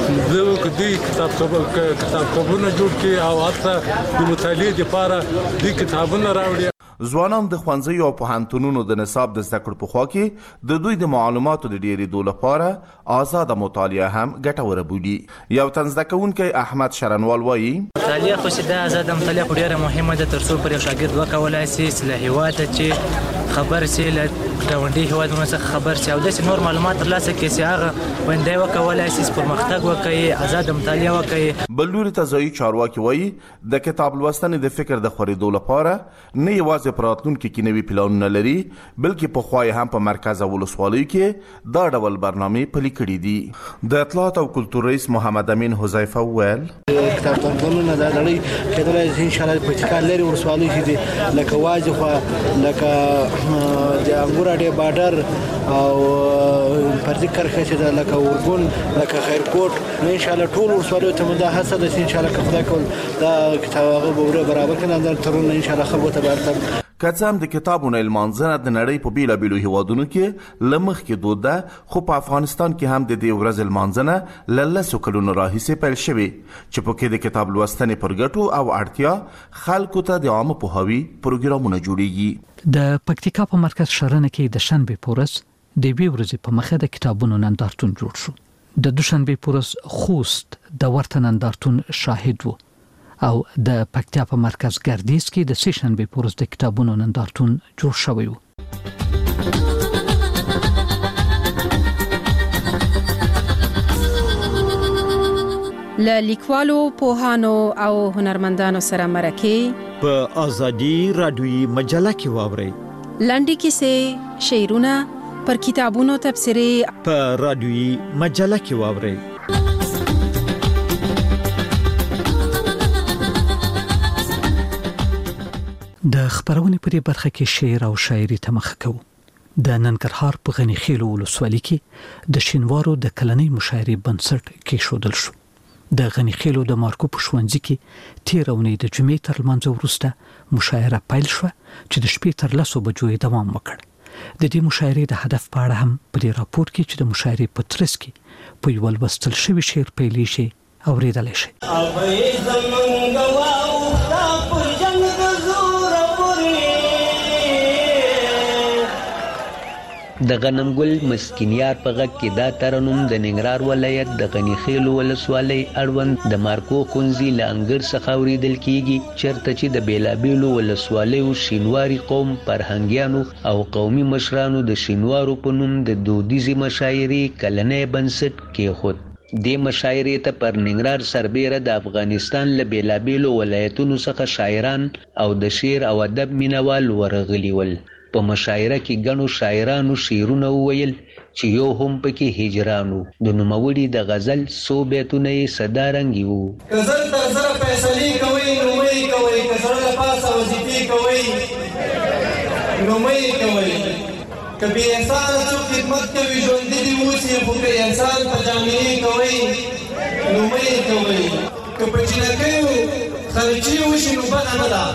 د کتابونه جوړ کړي او حتی د مطالعې لپاره د کتابونه راوړي. ځوانان د ښوونځیو او پوهنتونونو د نصاب د زده کړو په خوا کې د دوی د معلوماتو د ډېرېدو لپاره آزاده مطالعه هم ګټوره بولي. یو تن زده کوونکی احمد شرنوال وایي مطالعه خو چې دا آزاده مطالعه خو ډېره مهمه ده تر څو پر یو شاګرد وکولای شي چې له هېواده چې خبر شي له ګاونډي هېوادونو څخه خبر شي او داسې نور معلومات ترلاسه کړي چې هغه باندې وکولای شي پرمختګ وکړي، آزاده مطالعه وکړي. بل لوري ته ځایي چارواکي وایي د کتاب لوستنې د فکر د خورېدو لپاره نه یوازې په راتلونکي کې نوي پلانونه لري بلکې پخوا یې هم په مرکز او ولسوالیو کې دا ډول برنامې پلي کړي دي. د اطلاعات او کلتور رئیس محمد امین حذیفه وویل کتابتونونه د نړۍ کېدلای شي انشاءالله په پکتیکا لري ولسوالۍ کې دي لکه واجد خوا لکه د انګور اډې بارډر او پردي کرخه چې ده لکه ورګون لکه خیرکوټ نو انشاءالله ټول ولسوالیو ته مو دا هڅه ده چې انشاءالله که خدای کول دا کتاب هغه به برابر کړي نندارتونونه انشاءالله خلکو ته به که څه هم د کتابونو لمانځنه د نړۍ په بیلابیلو هیوادونو کې له مخکې دود ده، خو په افغانستان کې هم د دې ورځې لمانځنه له لسو کلونو راهیسې پیل شوې چې پکې د کتاب لوستنې پر ګټو او اړتیا خلکو ته د عامه پوهاوي پروګرامونه جوړیږي. د پکتیکا په مرکز شرنه کې د شنبې په ورځ د یوې ورځې په مخه د کتابونو نندارتون جوړ شو. د دوشنبې په ورځ خوست د ورته نندارتون شاهد و او د پکتیا په مرکز ګردیز کې د سه شنبې په ورځ د کتابونو نندارتون جوړ شوی و. له لیکوالو، پوهانو او هنرمندانو سره مرکه په ازادي رادیوي مجله کې واورئ. لنډې کیسې، شعرونه، پر کتابونو تبصرې په رادیوي مجله کې واورئ. د خبرونې په دې برخه کې شعر او شاعري ته مخ کوو. د ننګرهار په غني خیلو ولسوالۍ کې د شینوارو د کلنۍ مشاعرې بنسټ کېښودل شو. د غني خیلو د مارکو په ښوونځي کې تېره اونۍ د جمعې تر لمانځه وروسته مشاعره پیل شوه چې د شپې تر 10 بجو یې دوام وکړ. د دې مشاعرې د هدف په اړه هم په دې راپور کې چې د مشاعرې په ترڅ کې په یو لوستل شوي شعر پیلې شي اورېدلی شي. د غنمګل مسکینیار په غږ کې دا ترنم د ننګرهار ولایت د غني خیلو ولسوالۍ اړوند د مارکو ښوونځي له انګړ څخه اورېدل کیږي، چېرته چې د بیلابیلو ولسوالیو شینواري قوم فرهنګیانو او قومي مشرانو د شینوارو په نوم د دودیزې مشاعرې کلنی بنسټ کېښود. دې مشاعرې ته پر ننګرهار سربیره د افغانستان له بیلابیلو ولایتونو څخه شاعران او د شعر او ادب مینوال ورغلي ول. په مشاعره کې ګڼو شاعرانو شعرونه وویل چې یو هم پکې هجرانو. د نوموړي د غزل څو بیتونه یې صدارنګي وو. غزل تر زره فیصلې کوي نومۍ کوي که زړه له پاسه وظیفې کوي نومۍ کوي که بې انسانه څوک خدمت کوي ژوندي دې اوسي خو که انسان په جامې کوئ نو مه یې کوئ که په جنکیو خرچي وشي نو بده نه ده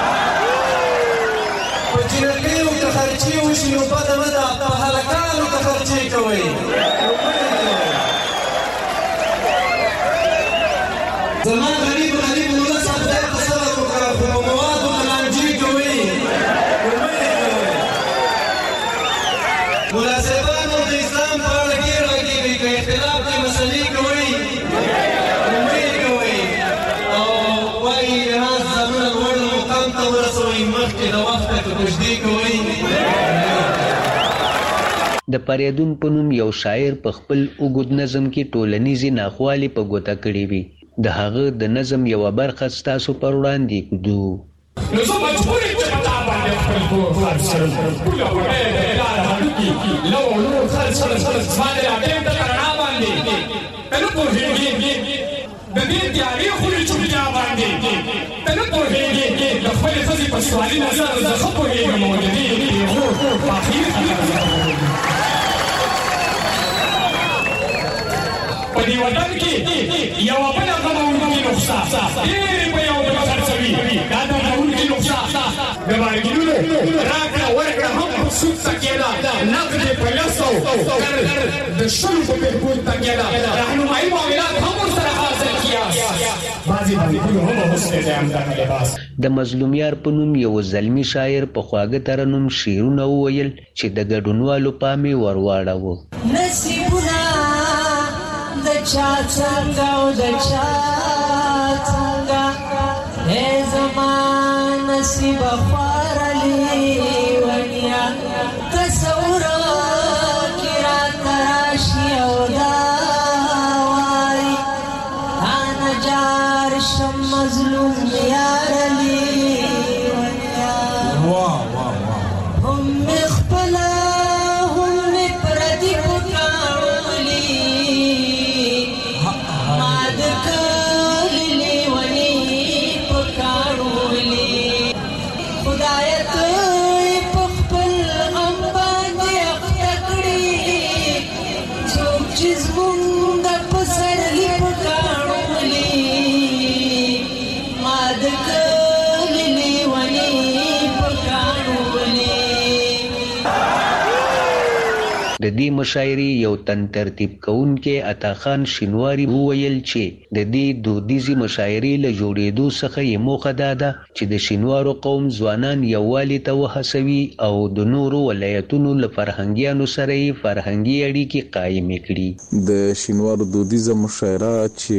په جنکیو که خرچي وشي نو بده نه ده په هلکانو که خرچي کوئ نو مه یې کوئ زما غریب ولس خدای ته صبر وکړه خو په موادو که لانجې کوئ نو مه یې کوئ ملا صاحبانو د اسلام په اړه کې راګېږئ که اختلاف کې مسلې کوئ نو مه یې کوئ او وایي لحاظ ځانونه لوړ مقام ته ورسوئ مخکې د وخته که کوژدې کوئ د پریدون په نوم یو شاعر په خپل اوږد نظم کې ټولنیزې ناخوالې په ګوته کړې وي. د هغه د نظم یوه برخه ستاسو پر وړاندې کړو. نو زه مجبور یم چې په تا باندې خپل کور خرڅ کړم. پوله وړۍ د لاره هډوکي لو نور خرڅ کړم زما د راټیم د رڼا باندې ته نه پوهېږې د دې تیارې خورې چوپتیا باندې ته نه پوهېږې د خپلې ښځې په سوالي نظر زه ښه پوهېږم او د دې پېغور په اخیر په دې وطن کې یوه بله غموونکې نقصه ډېرې په یو بل خرڅوي. دا د غموونکې نقصه د بارګینونو راکړه ورکړه هم په سود تکیه ده. نقد یې په لسو د شلو په بهبود تکیه ده. رهنمایي معاملات هم ورسره حاصل کیاست. بعضې بانکونو هم حسن دی همدغه لباس. د مظلومیار په نوم یو زلمي شاعر په خواږه ترنم شعرونه وویل چې د ګډونوالو پام یې ور واړاوه. نصیبونه د چا څنګه او د چا څنګه ای زما نصیبه خواره لیونیا تصور کې راته راشي او دا وایي تا نجار شم مظلوم یاره لیونیا هم مې خپله هم مې پردي په کاڼولي د دې مشاعرې یو تن ترتیب کوونکی عطاخان شینواري وویل چې د دې دودیزې مشاعرې له جوړېدو څخه یې موخه دا ده چې د شینوارو قوم ځوانان یووالي ته وهڅوي او د نورو ولایتونو له فرهنګیانو سره یې فرهنګي اړیکې قایمې کړي. د شینوارو دودیزه مشاعره چې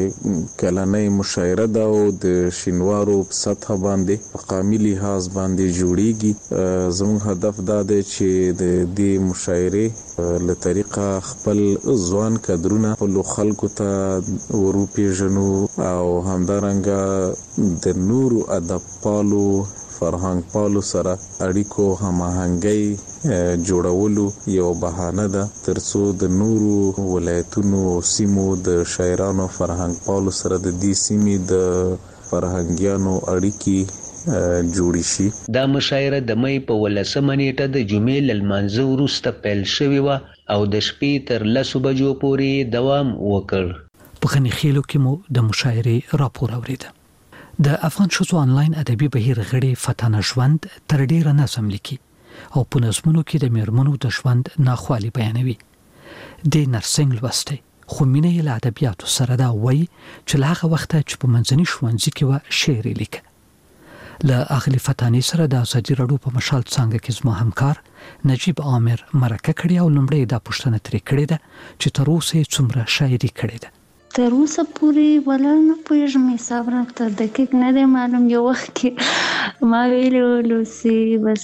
کلنۍ مشاعره ده او د شینوارو په سطحه باندې په قامي لحاظ باندې جوړیږي. زموږ هدف دا دی چې د دې مشاعرې له طریقه خپل ځوان کادرونه خپلو خلکو ته وروپېژنو او همدارنګه د نورو ادب پالو فرهنګ پالو سره اړیکو هماهنګۍ جوړولو یو بهانه ده ترڅو د نورو ولایتونو سیمو د شاعرانو فرهنګ پالو سره د دې سیمې د فرهنګیانو اړیکې جوړی شي. دا مشاعره د مې په 18 نیټه د جمعې له لمانځه وروسته پیل شوې وه او د شپې تر 10 بجو پورې دوام وکړ. په غني خیلو کې مو د مشاعرې راپور اورېده. د افغان ښځو آنلاین ادبي بهیر غړي فتانه ژوند تر ډیره نظم لیکي او په نظمونو کې د میرمنو د ژوند ناخوالې بیانوي. د نرسنګ لوسته خو مینه یې له ادبیاتو سره دا وایي چې له هغه وخته چې په منځني ښوونځي کې وه شعر یې لیکه. له اغلې فتانې سره د ازادي راډیو په مشال څانګه کې زما همکار نجیب عامر مرکه کړې او لومړی دا پوښتنه ترې کړې ده چې تر اوسه یې څومره شاعري کړې ده. تر اوسه پورې ولا نه پوهېږم، حساب راته دقیق نه دی معلوم. یو وخت کې ما ویلي ولو چې بس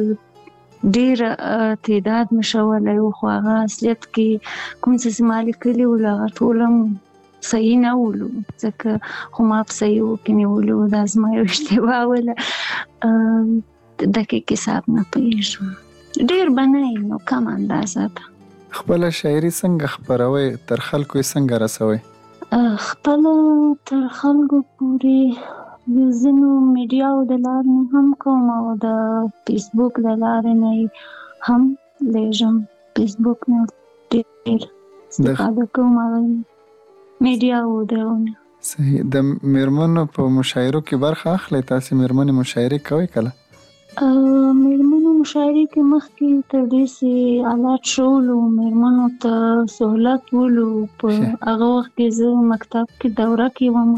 ډېر تعداد مې شولی و، خو هغه اصلیت کې کوم څه چې ما لیکلي ول هغه ټول هم صحیح نه ولو، ځکه خو ما په صحیحو کې نیولي و. دا زما یو اشتباه وله، دقیق حساب نه پوهېږم. ډېر به نه نو کم اندازه ده. خپله شاعري څنګه خپروئ؟ تر خلکو یې څنګه رسوئ؟ خپله تر خلکو پورې د ځینو میډیاو د لارې نه هم کوم او د فیسبوک د لارې نه هم لیږم. فیسبوک نه ډېر استفاده کوم، هغه میډیا او درونه. صحیح. د میرمنو په مشاعرو کې برخه اخلئ؟ تاسې میرمنې مشاعرې کوئ کله؟ میرمنو مشاعرې کې مخکې تر دې چې آلات شولو میرمنو ته سهولت ولو، په هغه وخت کې زه مکتب کې دوره کې وم،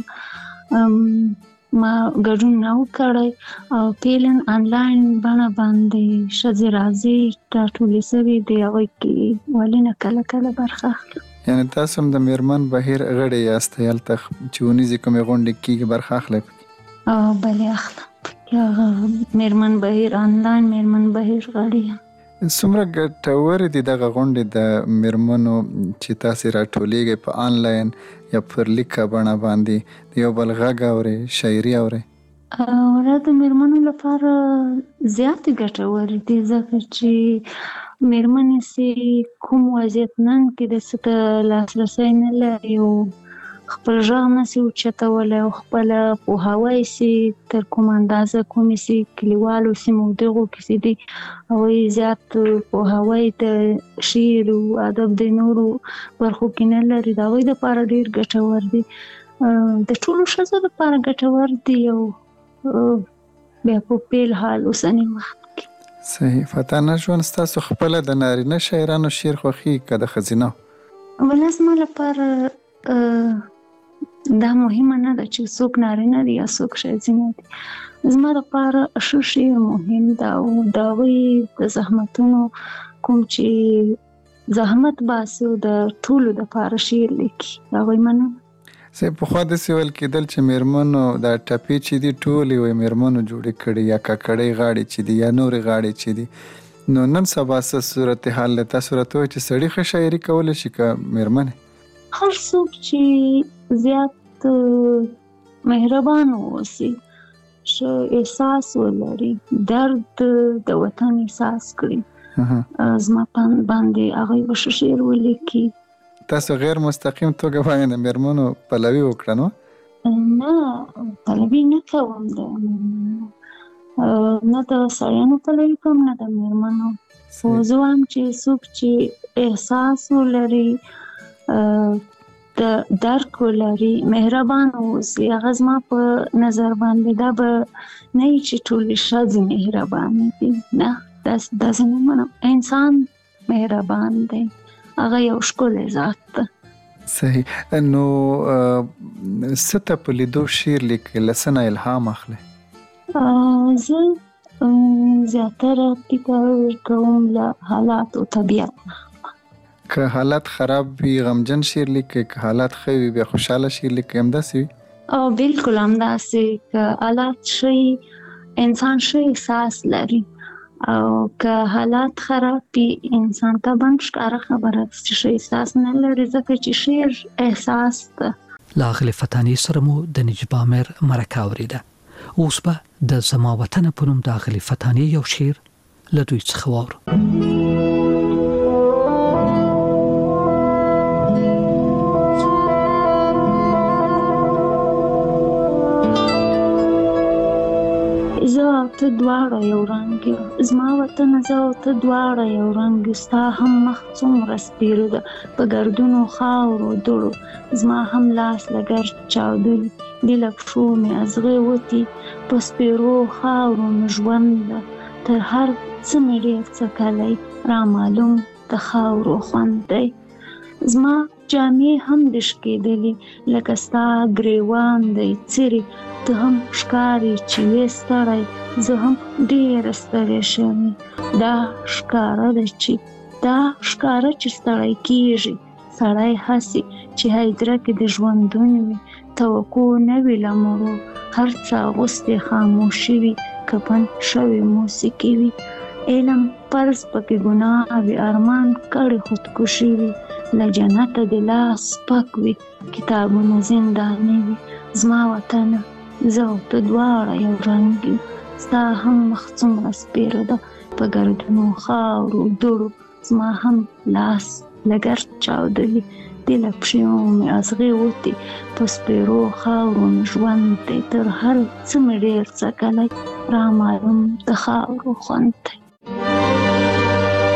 ما ګډون نه و کړی او فعلاً آنلاین بڼه باندې ښځې راځي راټولې شوې دي، هغوی کې ولې نه کله کله برخه اخلم. یعنې تاسو هم د میرمن بهیر غړې یاستئ، هلته چې ونیزې کومې غونډې کېږي برخه اخلئ پکې؟ بلې اخلم، هغه میرمن بهیر آنلاین میرمن بهیر غړې یم. څومره ګټورې دي دغه غونډې د میرمنو چې تاسې راټولېږئ په آنلاین یا پر لیکه بڼه باندې، د یو بل غږ اورئ، شاعري اورئ؟ دا د میرمنو لپاره زیاتې ګټورې دي، ځکه چې میرمنې چې کوم وضعیت نن کې د څه ته لاسرسی نه لري او خپل غږ نشي اوچتولی او خپله پوهاوی چې تر کومه اندازه کومې چې کلیوالو سیمو دغو کې چې دي هغوی زیات پوهاوی د شعر او ادب د نورو برخو کې نه لري، د هغوی دپاره ډېر ګټور دي، د ټولو ښځو دپاره ګټور دي او بیا په فعل حال اوسني وخت کې. صحیح. فتانه ژوند ستاسو خپله د نارینه شاعرانو شعر خوښي که د ښځینه؟ ولا زما لپاره دا مهمه نه ده چې څوک نارینه دي یا څوک ښځینه دي، زما لپاره ښه شعر مهم ده او د هغوی د زحمتونو کوم چې زحمت باسي او د ټولو دپاره شعر لیکي هغوی منم. پخوا داسې ویل کېدل چې میرمنو دا ټپې چې دي ټولې وایي میرمنو جوړې کړي یا ککړۍ غاړې چې دي یا نورې غاړې چې دي، نو نن سبا څه صورتحال دی؟ تاسو راته وایئ چې سړي ښه شاعري کولی شي که میرمنې؟ هر څوک چې زیات مهربان واوسي، ښه احساس ولري، درد د وطن احساس کړي، زما باندې هغوی به ښه شعر ولیکي. تاسو غیر مستقیم توګه باندې د میرمنو پلوي وکړه نو؟ نه، پلوي نه کوم د میرمنو، نه د سړیانو پلوي کوم نه د میرمنو، خو زه وایم چې څوک چې احساس ولري، درک ولري، مهربان اوسي، هغه زما په نظر باندې دا به نه وي چې ټولې ښځې مهربانې دي، نه داسې نه منم. انسان مهربان دی، هغه یو ښکلی ذات ده. صحیح. نو څه ته په لیدو شعر لیکئ؟ له څه نه الهام اخلئ؟ زه زیاتره فکر کوم له حالات او طبیعت نه. که حالات خراب وي غمجن شعر لیکئ، که حالات ښه وي بیا خوشحاله شعر لیکئ، همداسې وي؟ بلکل همداسې. که حالات ښه وي انسان ښه احساس لري او که حالات خراب وي انسان ته به ښکاره خبره ده چې ښه احساس نه لري، ځکه چې شعر احساس ده. له اغلې فتانې سره مو د نجیب عامر مرکه اورېده. اوس به د زما وطن په نوم د اغلې فتانې یو شعر له دوی څخه واورو. زه او ته دواړه یو رنګ یو، زما وطن زه او ته دواړه یو رنګ یو، ستا هم مخ څومره سپېره ده په ګردونو خاورو دوړو، زما هم لاس له ګرد چاودلي دي له پښو مې ازغې وتي په سپېرو خاورو مې ژوند ده، تر هر څه مې ډېر څه کلی رامعلوم د خاورو خوند دی، زما جامې هم د شکېدلي لکه ستا ګریوان دی څیرې، ته هم ښکارې چې وې ستړی، زه هم ډېره ستړې شوې، دا ښکاره چې ستړی کېږي سړی هسې چې هدیره کې د ژوندون وي، توقع نه وي له مړو، هر څه اغوستې خاموشي وي، کفن شوې موسیقي وي، علم فرض پکې ګناه وي، ارمان کړې خودکشي وي، له جنته د لاس پک وي، کتابونه زنداني وي، زما وطنه زه او ته دواړه یو رنګ یو، ستا هم مخ څومره سپېره ده په ګردونو خاورو دوړو، زما هم لاس له ګرد چاودلي دي له پښو مې ازغې وتې په سپېرو خاورو مې ژوند دی، تر هر څه مې ډېر څه کلی رامعلوم د خاورو خوند دی.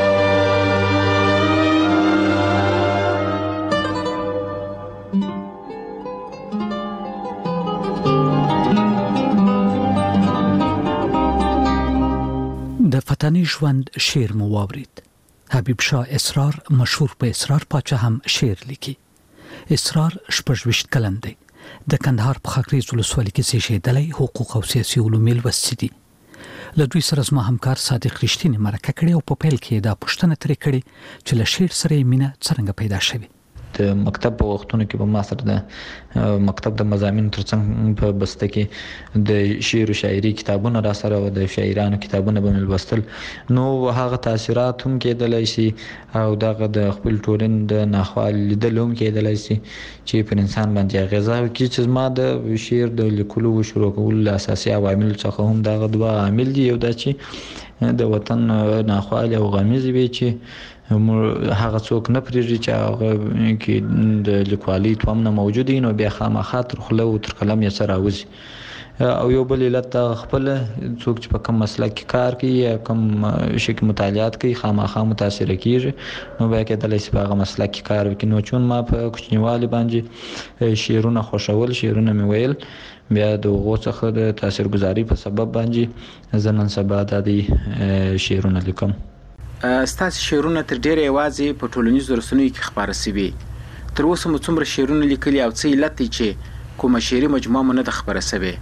پښتني ژوند شعر مو واورید. حبیب شاه اسرار مشهور په اسرار پاچا هم شعر لیکي. اسرار 26 کلن دی. د کندهار په خاکریز ولسوالۍ کې زیږېدلی، حقوق او سیاسي علوم یې لوستي دي. له دوی سره زما همکار صادق رښتینی مرکه کړې او په پیل کې دا پوښتنه ترې کړې چې له شعر سره یې مینه څرنګه پیدا شوې. د مکتب په وختونو کې په ما سره د مکتب د مضامینو ترڅنګ په بسته کې د شعر او شاعري کتابونه را سره او د شاعرانو کتابونه به مې لوستل، نو هغه تاثیرات هم کېدلی شي او دغه د خپل ټولنې د ناخوالي لیدل هم کېدلی شي چې پر انسان باندې اغېزه وکړي. چې زما د شعر د لیکلو او شروع کولو له اساسي عواملو څخه هم دغه دوه عامل دي. یو دا چې د وطن ناخوالي او غمیزې وي چې هغه څوک نه پرېږدي چې هغه کې د لیکوالۍ توام نه موجود وي، نو بیا خامخا تر خوله او تر قلم یې څه راوځي. او یو بل علت خپله څوک چې په کوم مسلک کې کار کوي یا کوم شي کې مطالعات کوي خامخا متاثره کېږي، نو بیا کېدلی شي په هغه مسلک کې کار وکړي. نو چون ما په کوچنیوالي باندې شعرونه خوښول، شعرونه مې ویل، بیا د هغو څخه د تاثیرګذارۍ په سبب باندې زه نن سبا دا دی شعرونه لیکم. ستاسو شعرونه تر ډیره یوازې په ټولنیزو رسنیو کې خپاره شوي. تر اوسه مو څومره شعرونه لیکلي او څه علت دی چې کومه شعري مجموعه مو نه ده خپاره شوې؟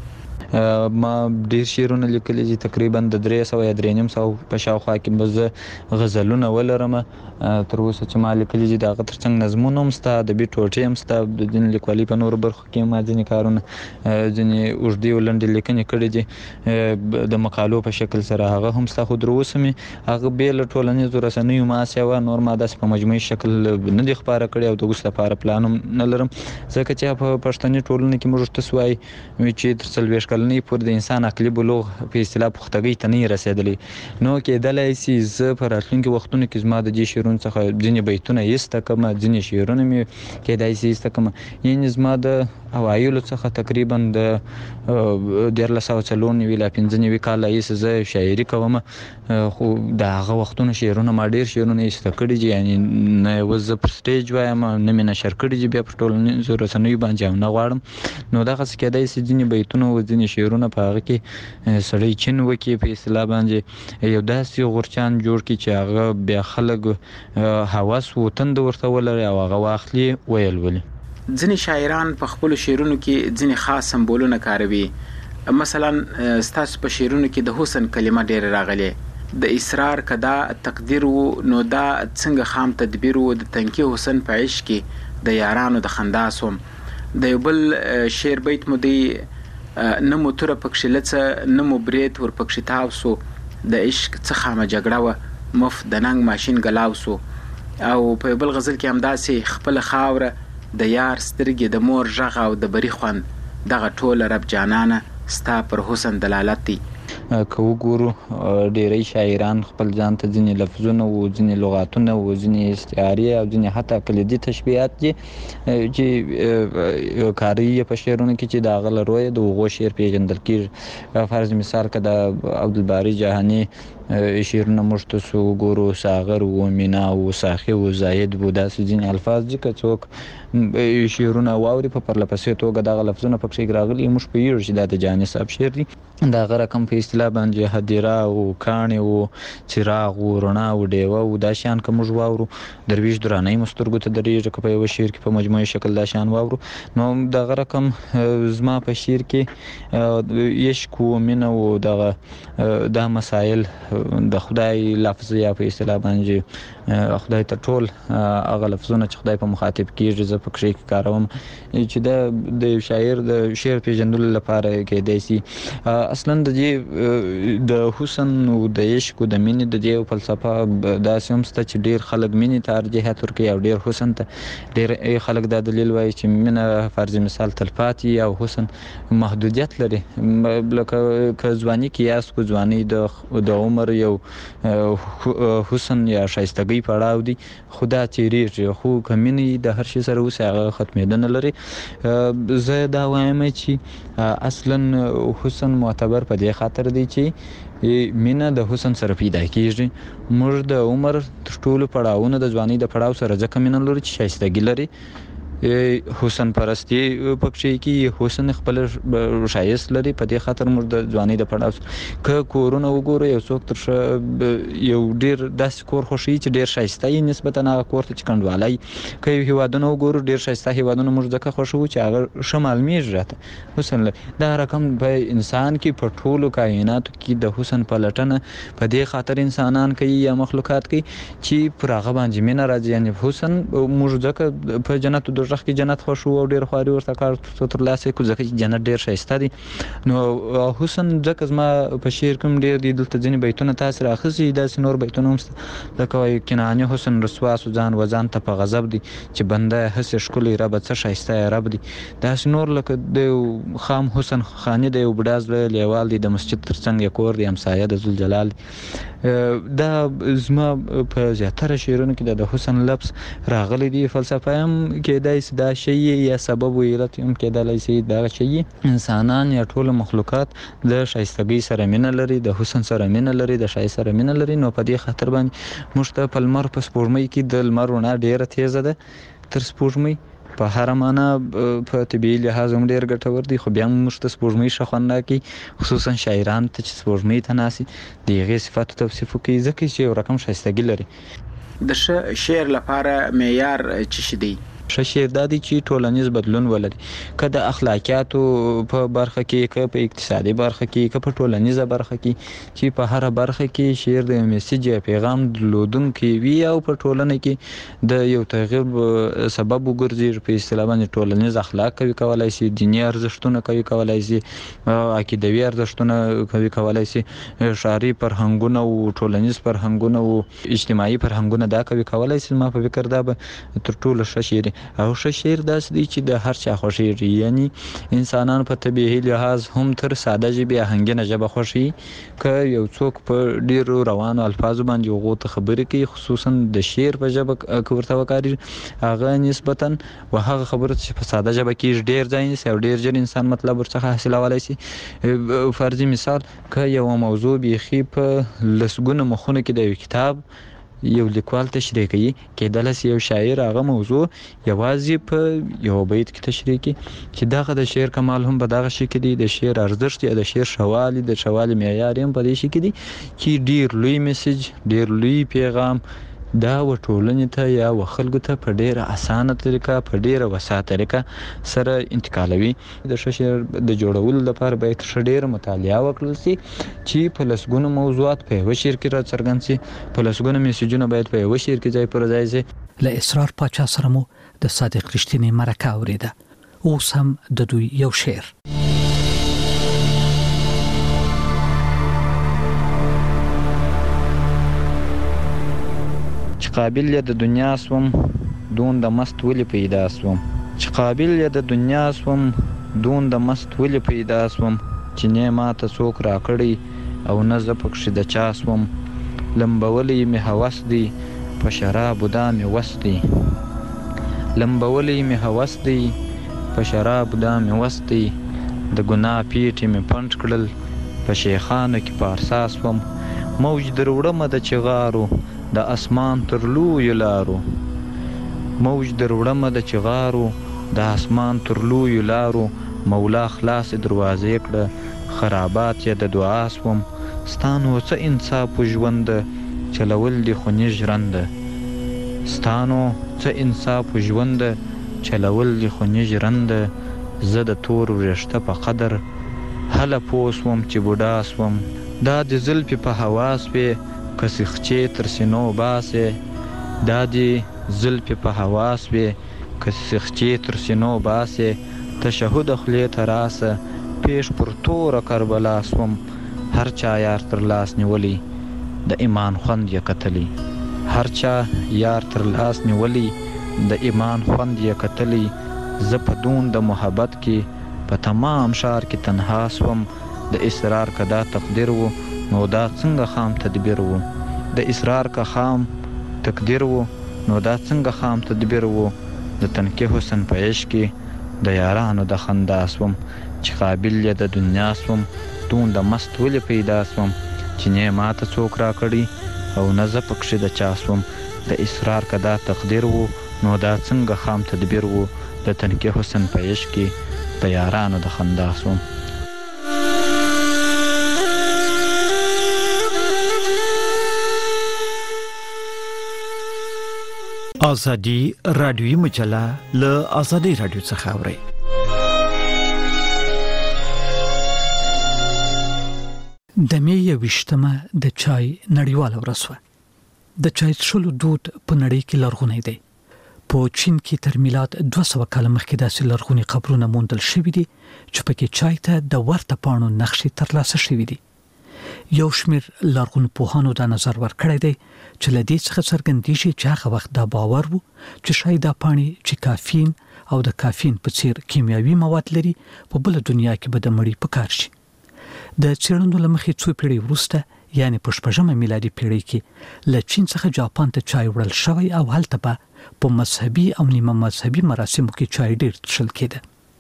ما ډیر شعرونه لیکلي دي، تقریبا د 300 یا 350 په شاوخوا کې به زه غزلونه ولرم. تر اوسه چې ما لیکلي دي د هغه ترڅنګ نظمونه هم شته، ادبي ټوټې هم شته، د ځینې لیکوالۍ په نورو برخو کې ما ځینې کارونه ځینې اوږدې او لنډې لیکنې کړې دي د مقالو په شکل سره، هغه هم شته. خو تر اوسه مې هغه بې له ټولنیزو رسنیو ما سیوا نور ما داسې په مجموعي شکل نه دي خپاره کړي او د اوس لپاره پلان هم نه لرم، ځکه چې په پښتني ټولنه کې موږ ورته وایي چې تر 40 کلنۍ پورې د انسان عقلي بلوغ په اصطلاح پختګۍ ته نه رسېدلی. نو کېدلی شي زه په راتلونکي وختونو کې زما د دې شعرونو څخه ځینې بیتونه ایسته کړم، ځینې شعرونه مې کېدای شي ایسته کړم. یعنې زما د اوایلو څخه تقریبا د 1994 لا 95 کال راهیسې زه شاعري کوم، خو د هغه وختونو شعرونه ما ډېر شعرونه ایسته کړي دي. یعنې نه یوازې زه پر سټیج وایم، نه مې نشر کړي دي بیا په ټولنیزو رسنیو باندې، او نه غواړم. نو دغسې کېدای شي ځینې بیتونه او ځینې شعرونه په هغه کې سړی چین وکړي په اصطلاح باندې، یو داسې غورچان جوړ کړي چې هغه بیا خلک هوس و تند ورته ولري او هغه واخلي ویل ولي. ځینې شاعران په خپلو شعرونو کې ځینې خاص سمبولونه کاروي. مثلا ستاسو په شعرونو کې د حسن کلمه ډېره راغلې. د اصرار که دا تقدیر و نو دا څنګه خام تدبیر و، د تنکي حسن په عشق کې د یارانو د خندا سوم. د یو بل شعر بیت مو دی نه مو توره پکښې لڅه نه مو برید ور پکښې تاو سو، د عشق څه خامه جګړه وه مف د ننګ ماشین ګلاو سو. او په یو بل غزل کې همداسې خپله خاوره د یار سترګې د مور غږ او د بری خوند دغه ټوله رب جانانه ستا پر حسن دلالت دی. که وګورو ډیری شاعران خپل ځان ته ځینې لفظونه او ځینې لغاتونه او ځینې استعارې او ځینې حتی کلیدي تشبیهات دي چې کاروي په شعرونو کې چې د هغه له رویه د هغو شعر پیژندل کېږي. فرض مثال که د عبدالباري جهاني شعرونه موږ تاسو وګورو، ساغر و مینا و ساخي و زاید و داسې ځینې الفاظ دي که څوک شعرونه واوري په پرله پسې توګه دغه لفظونه پکښې راغلي، موږ پوهېږو چې دا د جهاني صاحب شعر دي. د هغه رقم په اصطلاح باندې هدیره او کاڼې و څراغ و رڼا و ډیوه و دا شیان که موږ واورو، درویش درانۍ مو سترګو ته درېږي که په یوه شعر کې په مجموعي شکل دا شیان واورو. نو دغه رقم زما په شعر کې عشق و مینه و دغه دا مسایل د خدای لفظ یا په اصطلاح باندې خدای ته ټول هغه لفظونه چې خدای په مخاطب کېږي زه پکښې کاروم، چې د شاعر د شعر پیژندلو لپاره کېدای شي. اصلا د دې د حسن او د عشق او د مینې د دې فلسفه داسې هم شته چې ډېر خلک مینې ته ارجحیت ورکوي او ډېر حسن ته. ډېر خلک دا دلیل وایي چې مینه فرض مثال تلپاتې او حسن محدودیت لري. لکه که ځواني قیاس کو ځواني د عمر یو حسن یا ښایستګۍ پړاو دی، خو دا تېرېږي. خو که مینې د هر شي سره اوسي هغه ختمېده نه لري. زه دا وایم چې اصلا حسن معتبر په دې خاطر دی چې مینه د حسن سره پیدا کېږي. موږ د عمر تر ټولو پړاوونه د ځوانۍ د پړاو سره ځکه مینه لرو چې ښایستګي لري، حسن پرستی پکې کې حسن خپل شایست لري. په دې خاطر موږ د ځواني د پړاو که کورونه وګورو یو څوک تر یو ډیر داسې کور خوښي چې ډیر شایسته وي نسبتا هغه کور ته چې کنډوالای. که یو هیوادونه وګورو ډیر شایسته هیوادونه موږ ځکه خوښو چې هغه ښه معلومیږي راته حسن لري. دا رقم په انسان کې په ټولو کائناتو کې د حسن پلټنه په دې خاطر انسانان کوي یا مخلوقات کوي چې پر هغه باندې مینه راځي. یعنی حسن موږ ځکه په جنت او دوزخ کې جنت خوښو او ډیر خواري ورته کار ترلاسه کوو ځکه چې جنت ډیر شایسته دی. نو حسن ځکه زما په شعر کې ډیر دي دلته ځینې بیتونه تاسو راخصي داسې نور بیتونه هم لکه وایي کنعاني حسن رسوا سوځان وزان ته په غضب دی چې بنده هسې ښکلی رب څه ښایسته رب دی. داسې نور لکه د خام حسن خاني د یو بوډا زړه لیوال دی د مسجد ترڅنګ یې کور دی همسایه د ذوالجلال دی. دا زما په زیاتره شعرونو کې د حسن لفظ راغلی دی. فلسفه هم کېدای شي دا شی یا سبب و علت هم کېدلی شي دا شی. انسانان یا ټول مخلوقات د ښایستګۍ سره مینه لري د حسن سره مینه لري د ښایست سره مینه لري. نو په دې خاطر باندې موږ ته په لمر په سپوږمۍ کې د لمر رڼا ډیره تیزه ده تر سپوږمۍ په هر معنا په طبیعي لحاظ هم ډیر ګټور دی. خو بیا موږ ته سپوږمۍ ښه خوند راکوي خصوصا شاعران ته چې سپوږمۍ ته ناسي د هغې صفاتو توصیف کوي ځکه چې یو رقم ښایستګي لري. د ښه شعر لپاره معیار څه شی دی؟ ښه شعر دا دی چې ټولنیز بدلون ولري. که د اخلاقیاتو په برخه کې که په اقتصادي برخه کې که په ټولنیزه برخه کې چې په هره برخه کې شعر د میسیج یا پیغام درلودونکی وي او په ټولنه کې د یو تغیر سبب وګرځي. په اصطلاح باندې ټولنیز اخلاق کوي کولای شي دینی ارزښتونه کوي کولای شي عقیدوي ارزښتونه کوي کولای شي شعري فرهنګونه او ټولنیز فرهنګونه او اجتماعي فرهنګونه دا کوي کولای شي. ما په فکر دا به تر ټولو ښه شعر او ښه شعر داسې دی چې د هر چا خوښېږي. یعنی انسانان په طبیعي لحاظ هم تر ساده ژبې آهنګینه ژبه خوښوي. که یو څوک په ډیرو روانو الفاظو باندې هغو ته خبرې کوي خصوصا د شعر په ژبه که ورته وکارېږي هغه نسبتا و هغه خبره چې په ساده ژبه کې ډیر ځای نیسي او ډیر ژر انسان مطلب ورڅخه حاصلولی شي. فرضي مثال که یوه موضوع بیخي په لسګونو مخونو کې د یو کتاب یو لیکوال تشریح کوي کېدلی شي یو شاعر هغه موضوع یوازې په یو بیت کې تشریح کړي چې دغه د شعر کمال هم په دغه شي کې دی. د شعر ارزښت یا د شعر ښهوالی د ښهوالي معیار هم په دې شي کې دی چې ډیر لوی میسیج ډیر لوی پیغام دا و ټولنې ته یا و خلکو ته په ډیره اسانه طریقه په ډیره وسعه طریقه سره انتقالوي. د ښه شعر د جوړولو لپاره باید ښه ډیره مطالعه وکړل شي چې په لسګونو موضوعات په یوه شعر کې راڅرګند شي. په لسګونو میسیجونه باید په یوه شعر کې ځای پر ځای شي. له اسرار پاچا سره مو د صادق رښتینې مرکه اوریده. اوس هم د دوی یو شعر قابل یې د دنیا سوم دون د مست ولې پیدا سوم. چې قابل یې د دنیا سوم دون د مست ولې پیدا سوم. چې نه ماته څوک راکړی او نه زه پکښې د چا سوم. لمبولی مې هوس دی په شرابو دا مې وس دی. لمبولی مې هوس دی په شرابو دا مې وس دی. د ګناه پیټې مې پنډ کړل په شیخانو کې پارسا سوم. موج در وړمه د چغارو د اسمان تر لویو لارو. موج در وړمه د چغارو د اسمان تر لویو لارو. مولا خلاص دروازې کړه خرابات یې د دعا سوم. ستا نو څه انصاف و ژونده چلول دې خو نه ژرنده. ستا نو څه انصاف و ژونده چلول دې خو نه ژرنده. زه د تور وریښته په قدر هله پوه سوم چې بوډا سوم. دا د زلفې په هوا سوې که سیخچې تر سینو باسې. دا دې زلفې په هوا سوې که سیخچې تر سینو باسې. تشهد خولې ته راسه پیش پر توره کربلا سوم. هر چا یار تر لاس نیولی د ایمان خوند یې کتلی. هر چا یار تر لاس نیولی د ایمان خوند یې کتلی. زه په دون د محبت کې په تمام ښار کې تنها سوم. د اصرار که دا تقدیر و نو دا څنګه خام تدبیر و. د اصرار که خام تقدیر و نو دا څنګه خام تدبیر و. د تنکي حسن په عشق کې د یارانو د خندا سوم. چې قابل یې د دنیا سوم دون د مست ولې پیدا سوم. چې نه ماته څوک راکړي او نه زه پکښې د چا سوم. د اصرار که دا تقدیر و نو دا څنګه خام تدبیر و. د تنکي حسن په عشق کې د یارانو د خندا سوم. ازادي رادیوي مجله له ازادي رادیو څخه اوري. د مې 20مه د چای نړیواله ورځ وه. د چای څښلو دود په نړۍ کې لرغونی دی. په چین کې تر میلاد 200 کال مخکې داسې لرغوني قبرونه موندل شوي دي چې پکې چای ته د ورته پاڼو نقشې ترلاسه شوي دي. یو شمېر لرغونپوهانو دا نظر ورکړی دی چې له دې څخه څرګندېږي چې هغه وخت دا باور و چې شاید دا پاڼې چې کافین او د کافین په څیر کیمیاوي مواد لري په بل دنیا کې به د مړی په کار شي. د څېړنو له مخې څو پیړۍ وروسته یعنی په 14مه میلادي پیړۍ کې له چین څخه جاپان ته چای وړل شوی او هلته په مذهبي او نیمه مذهبي مراسمو کې چای ډېر څښل کېده.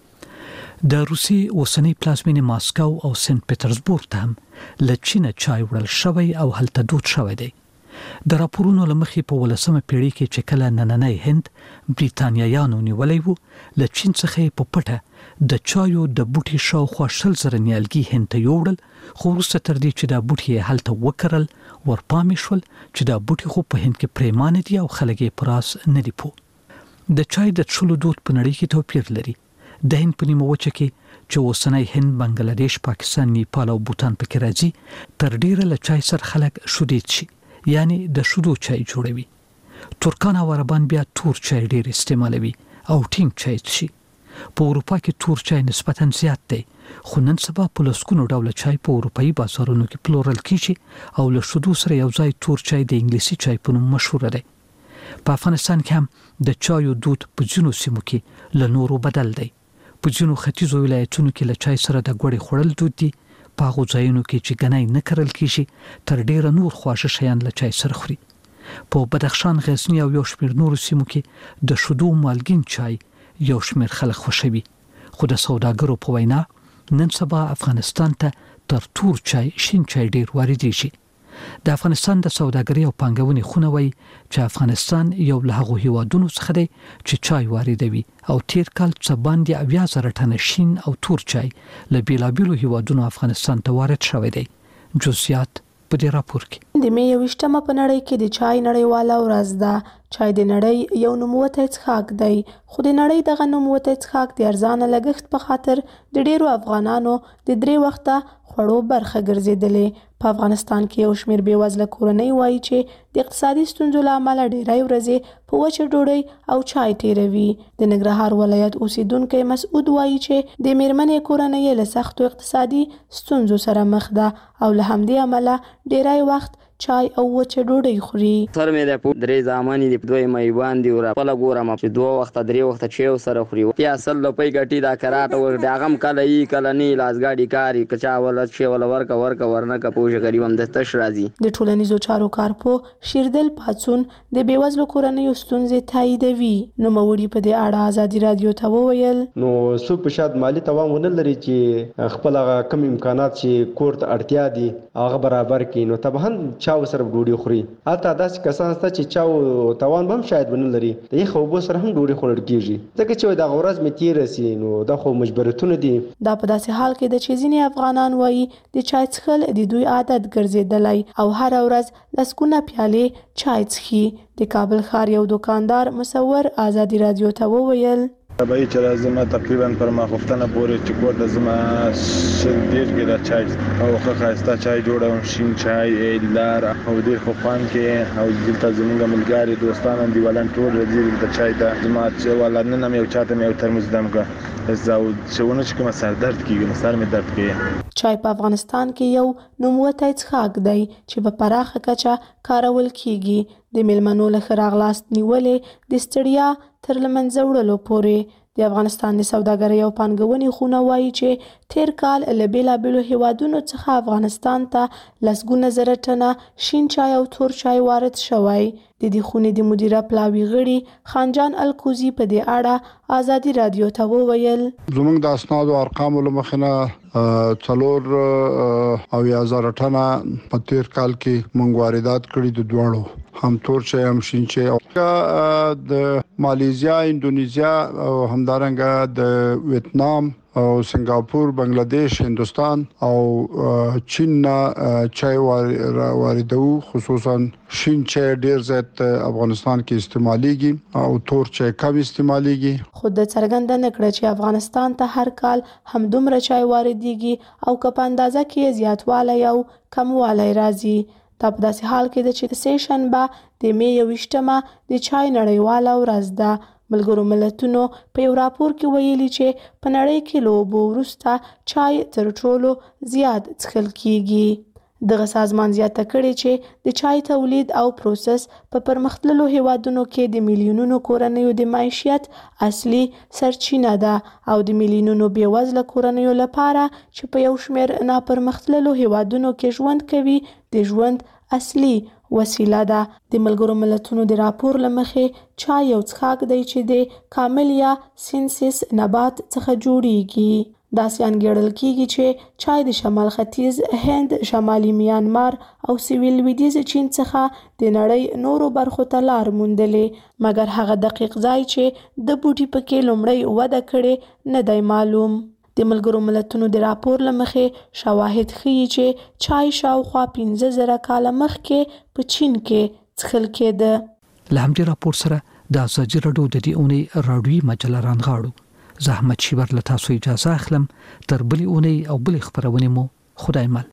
د روسي اوسنۍ پلازمینې ماسکو او سنت پټرزبورګ ته هم له چین چای وړل شوی او هلته دود شوی دی. د راپورونو له مخې په 18مه پیړۍ کې چې کله نننی هند بریتانیایانو نیولی وو له چین څخه په پټه د چایو د بوټي شاوخوا 100,000 نیالګي هند ته یوړل، خو وروسته تر دې چې دا بوټي هلته وکرل ورپامې شول چې دا بوټي خو په هند کې پریمانه دي او خلک یې په راس نه دي پوه. د چای د څښلو دود په نړۍ کې توپیر لري. د هند په نیمه وچه کې چې اوسنی هند، بنگلاديش، پاکستان، نیپال او بوتان پکې راځي تر ډیره له چای سره خلک شودې څښي، یعنی د شودو چای جوړوي. ترکان او عربان بیا تور چای ډیر استعمالوي او ټینګ چای څښي. په اروپا کې تور چای نسبتاً زیات دی، خو نن سبا په لسګونو ډوله چای په اروپایي بازارونو کې پلورل کیږي او له شودو سره یو ځای تور چای د انګلیسي چای په نوم مشهور دی. په افغانستان کې هم د چایو دود په ځینو سیمو کې له نورو بدل دی. په ځینو ختیځو ولایتونو کې له چای سره د غوړي خوړل دود دي. په هغو ځایونو کې چې ګنی نه کرل کیږي تر ډیره نور خواږه شیان له چای سره خوري. په بدخشان، غزنی او یو شمېر نورو سیمو کې د شودو مالګین چای یو شمېر خلک خوښوي. خو د سوداګرو په وینا نن سبا افغانستان ته تر تور چای شین چای ډیر واردېږي. د افغانستان د سوداګرۍ او پانګونې خونه وایي چې افغانستان یو له هغو هیوادونو څخه دی چې چای واردوي او تیر کال څه باندې 80,000 ټنه شین او تور چای له بیلابیلو هیوادونو افغانستان ته وارد شوی دی. جزئیات په دې راپور کې. د مې 20مه په نړۍ کې د چای نړیواله ورځ ده. چای د نړۍ یو نوموتی څښاک دی، خو د نړۍ دغه نوموتی څښاک د ارزانه لګښت په خاطر د ډیرو افغانانو د 3 وخته خوړو برخه ګرځېدلې. په افغانستان کې یو شمېر بېوزله کورنۍ وایي چې د اقتصادي ستونزو له امله ډیری ورځې په وچه ډوډۍ او چای تیروي. د ننګرهار ولایت اوسیدونکی مسعود وایي چې د میرمنې کورنۍ له سختو اقتصادي ستونزو سره مخ ده او له همدې امله ډیری وخت چای او وچه ډوډۍ خوري. سر مې د 3 زامنې د 2 مې باندې ور خپل ګورم چې 2 وخت 3 وخت چای سره خوري. بیا اصل لپی ګټي دا کراټ ور داغم کله ای کله نه لاسګاډي کاری کچا ولا شی ولا ورنه کپوش غریب هم د تش راځي. د ټولنیزو چارو کارپو شیردل پاتسون د بیوزلو کورنیو ستونزې تاییدوي. نو موري په دې اړه ازادي رادیو ته وویل نو څوک په شاد مالی توان ونه لري چې خپل هغه کم امکانات چې کور ته اړتیا دي هغه برابر کړي. نو طبعا چاو سره ډوډۍ خوري. البته داسې کسان شته چې چاو توان هم شاید ونه لري، د یخ اوبو سره هم ډوډۍ خوړل کیږي ځکه چې دا ورځ مې تیر سي. نو دا خو مجبورتونه دي. دا په داسې حال کې د چې ځینې افغانان وایي د چای څښل د دوی عادت ګرځېدلی او هر ورځ لسګونه پیالې چای څښي. د کابل ښار یو دوکاندار مصور ازادي رادیو ته وویل طبعی چې راځم تقریبا پر ماخوفتنه پورې چې کور د زما ډېر ګیله چای او ښه ښایسته چای جوړوم، شین چای لار او ډېر خو خوند کې او دلته زموږ ملګري دوستان دیوالان ټول راځي دلته چای ته. زما چې ولا نن مې یو چاته مې یو ترموز دم کړ زاو چې ونه چې کوم سر درد کیږي سر مې درد کوي. چای په افغانستان کې یو نوموتی څښاک دی چې په پراخه کچه کارول کیږي. د میلمنو له ښه راغلاست نیولې د ستړیا تر له منځه وړلو پورې. د افغانستان د سوداګرۍ او پانګونې خونه وایي چې تیر کال له بیلابیلو هیوادونو څخه افغانستان ته لسګونه زره ټنه شین چای او تور چای وارد شوی. د دې خونې د مدیره پلاوي غړي خانجان الکوزي په دې اړه ازادي رادیو ته وویل زموږ د اسناد او ارقامو له مخې نه $4,000 ټنه په تیر کال کې موږ واردات کړي د دوړو هم تور شي هم شین شي د ماليزیا انډونیزیا او همدارنګه د ویتنام او سنگاپور بنگلاديش هندستان او چین چای واردو خصوصا شین چای ډیر زیات افغانستان کې استعماليږي او تور چای کم استعماليږي. خود څرګنده نکړه چې افغانستان ته هر کال هم دومره چای واردېږي او که په اندازه کې زیاتوالی او کموالی راځي. دا په داسې حال کې ده چې د سه شنبه د مې 21مه د چای نړیواله ورځ ده. ملګرو ملتونو په یو راپور کې ویلي چې په نړۍ کې له اوبو وروسته چای تر ټولو زیات څښل کیږي. دغه سازمان زیاته کړې چې د چای تولید او پروسس په پرمختللو هیوادونو کې د میلیونونو کورنیو د معیشت اصلي سرچینه ده او د میلیونونو بېوزله کورنیو لپاره چې په یو شمېر ناپرمختللو هیوادونو کې ژوند کوي د ژوند اصلي وسیله ده. د ملګرو ملتونو د راپور له مخې چای یو څښاک دی چې د کاملیا سینسیس نبات څخه جوړیږي. داسې انګیرل کیږي چې چای د شمال ختیځ هند، شمالي میانمار او سویل لویدیځ چین څخه د نړۍ نورو برخو ته لار موندلې، مګر هغه دقیق ځای چې د بوټي پکې لومړی وده کړې نه دی معلوم. د ملګرو ملتونو د راپور له مخې شواهد ښیي چې چای شاوخوا 15,000 کاله مخکې په چین کې څښل کېده. له همدې راپور سره د ازادي راډیو د دې اونۍ راډیوي مجله رانغاړو. زه احمد شیبر له تاسو اجازه اخلم. تر بلې اونۍ او بلې خبرونه مو خدای مل.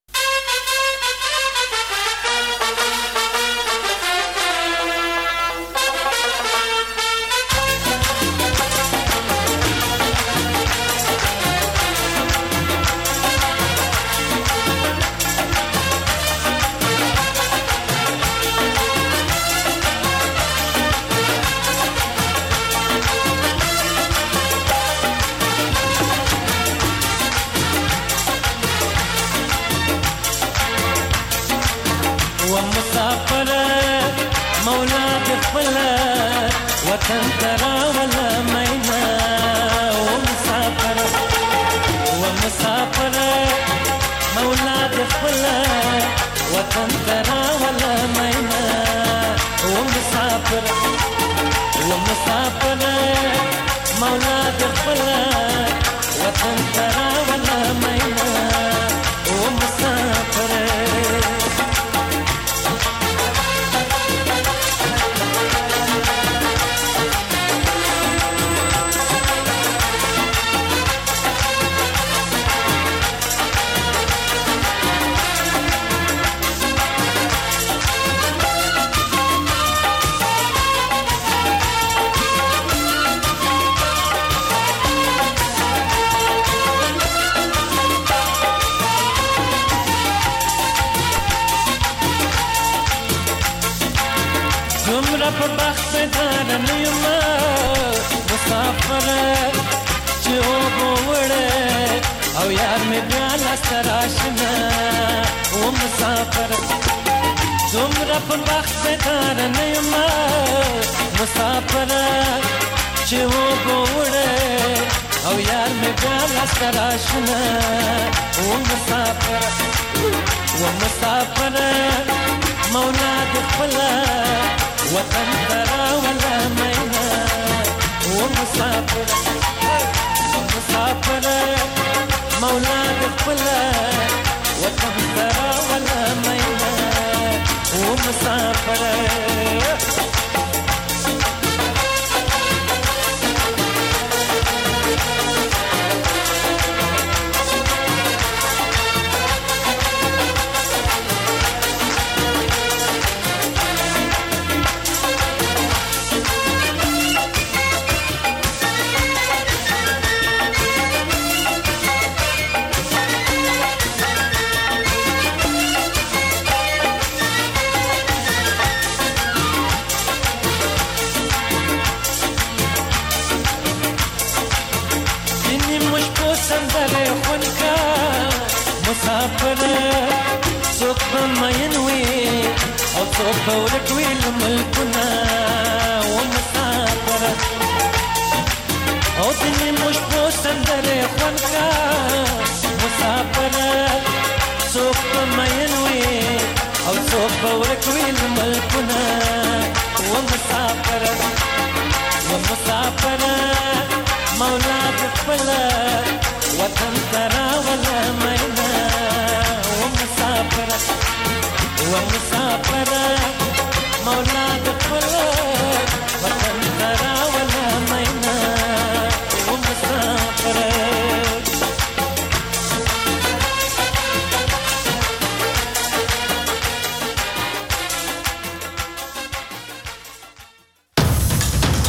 او دني مش بوسندره خونکا مسافر خوبونه و مسافر مولا د خپل وطن ته راوله مینا و مسافر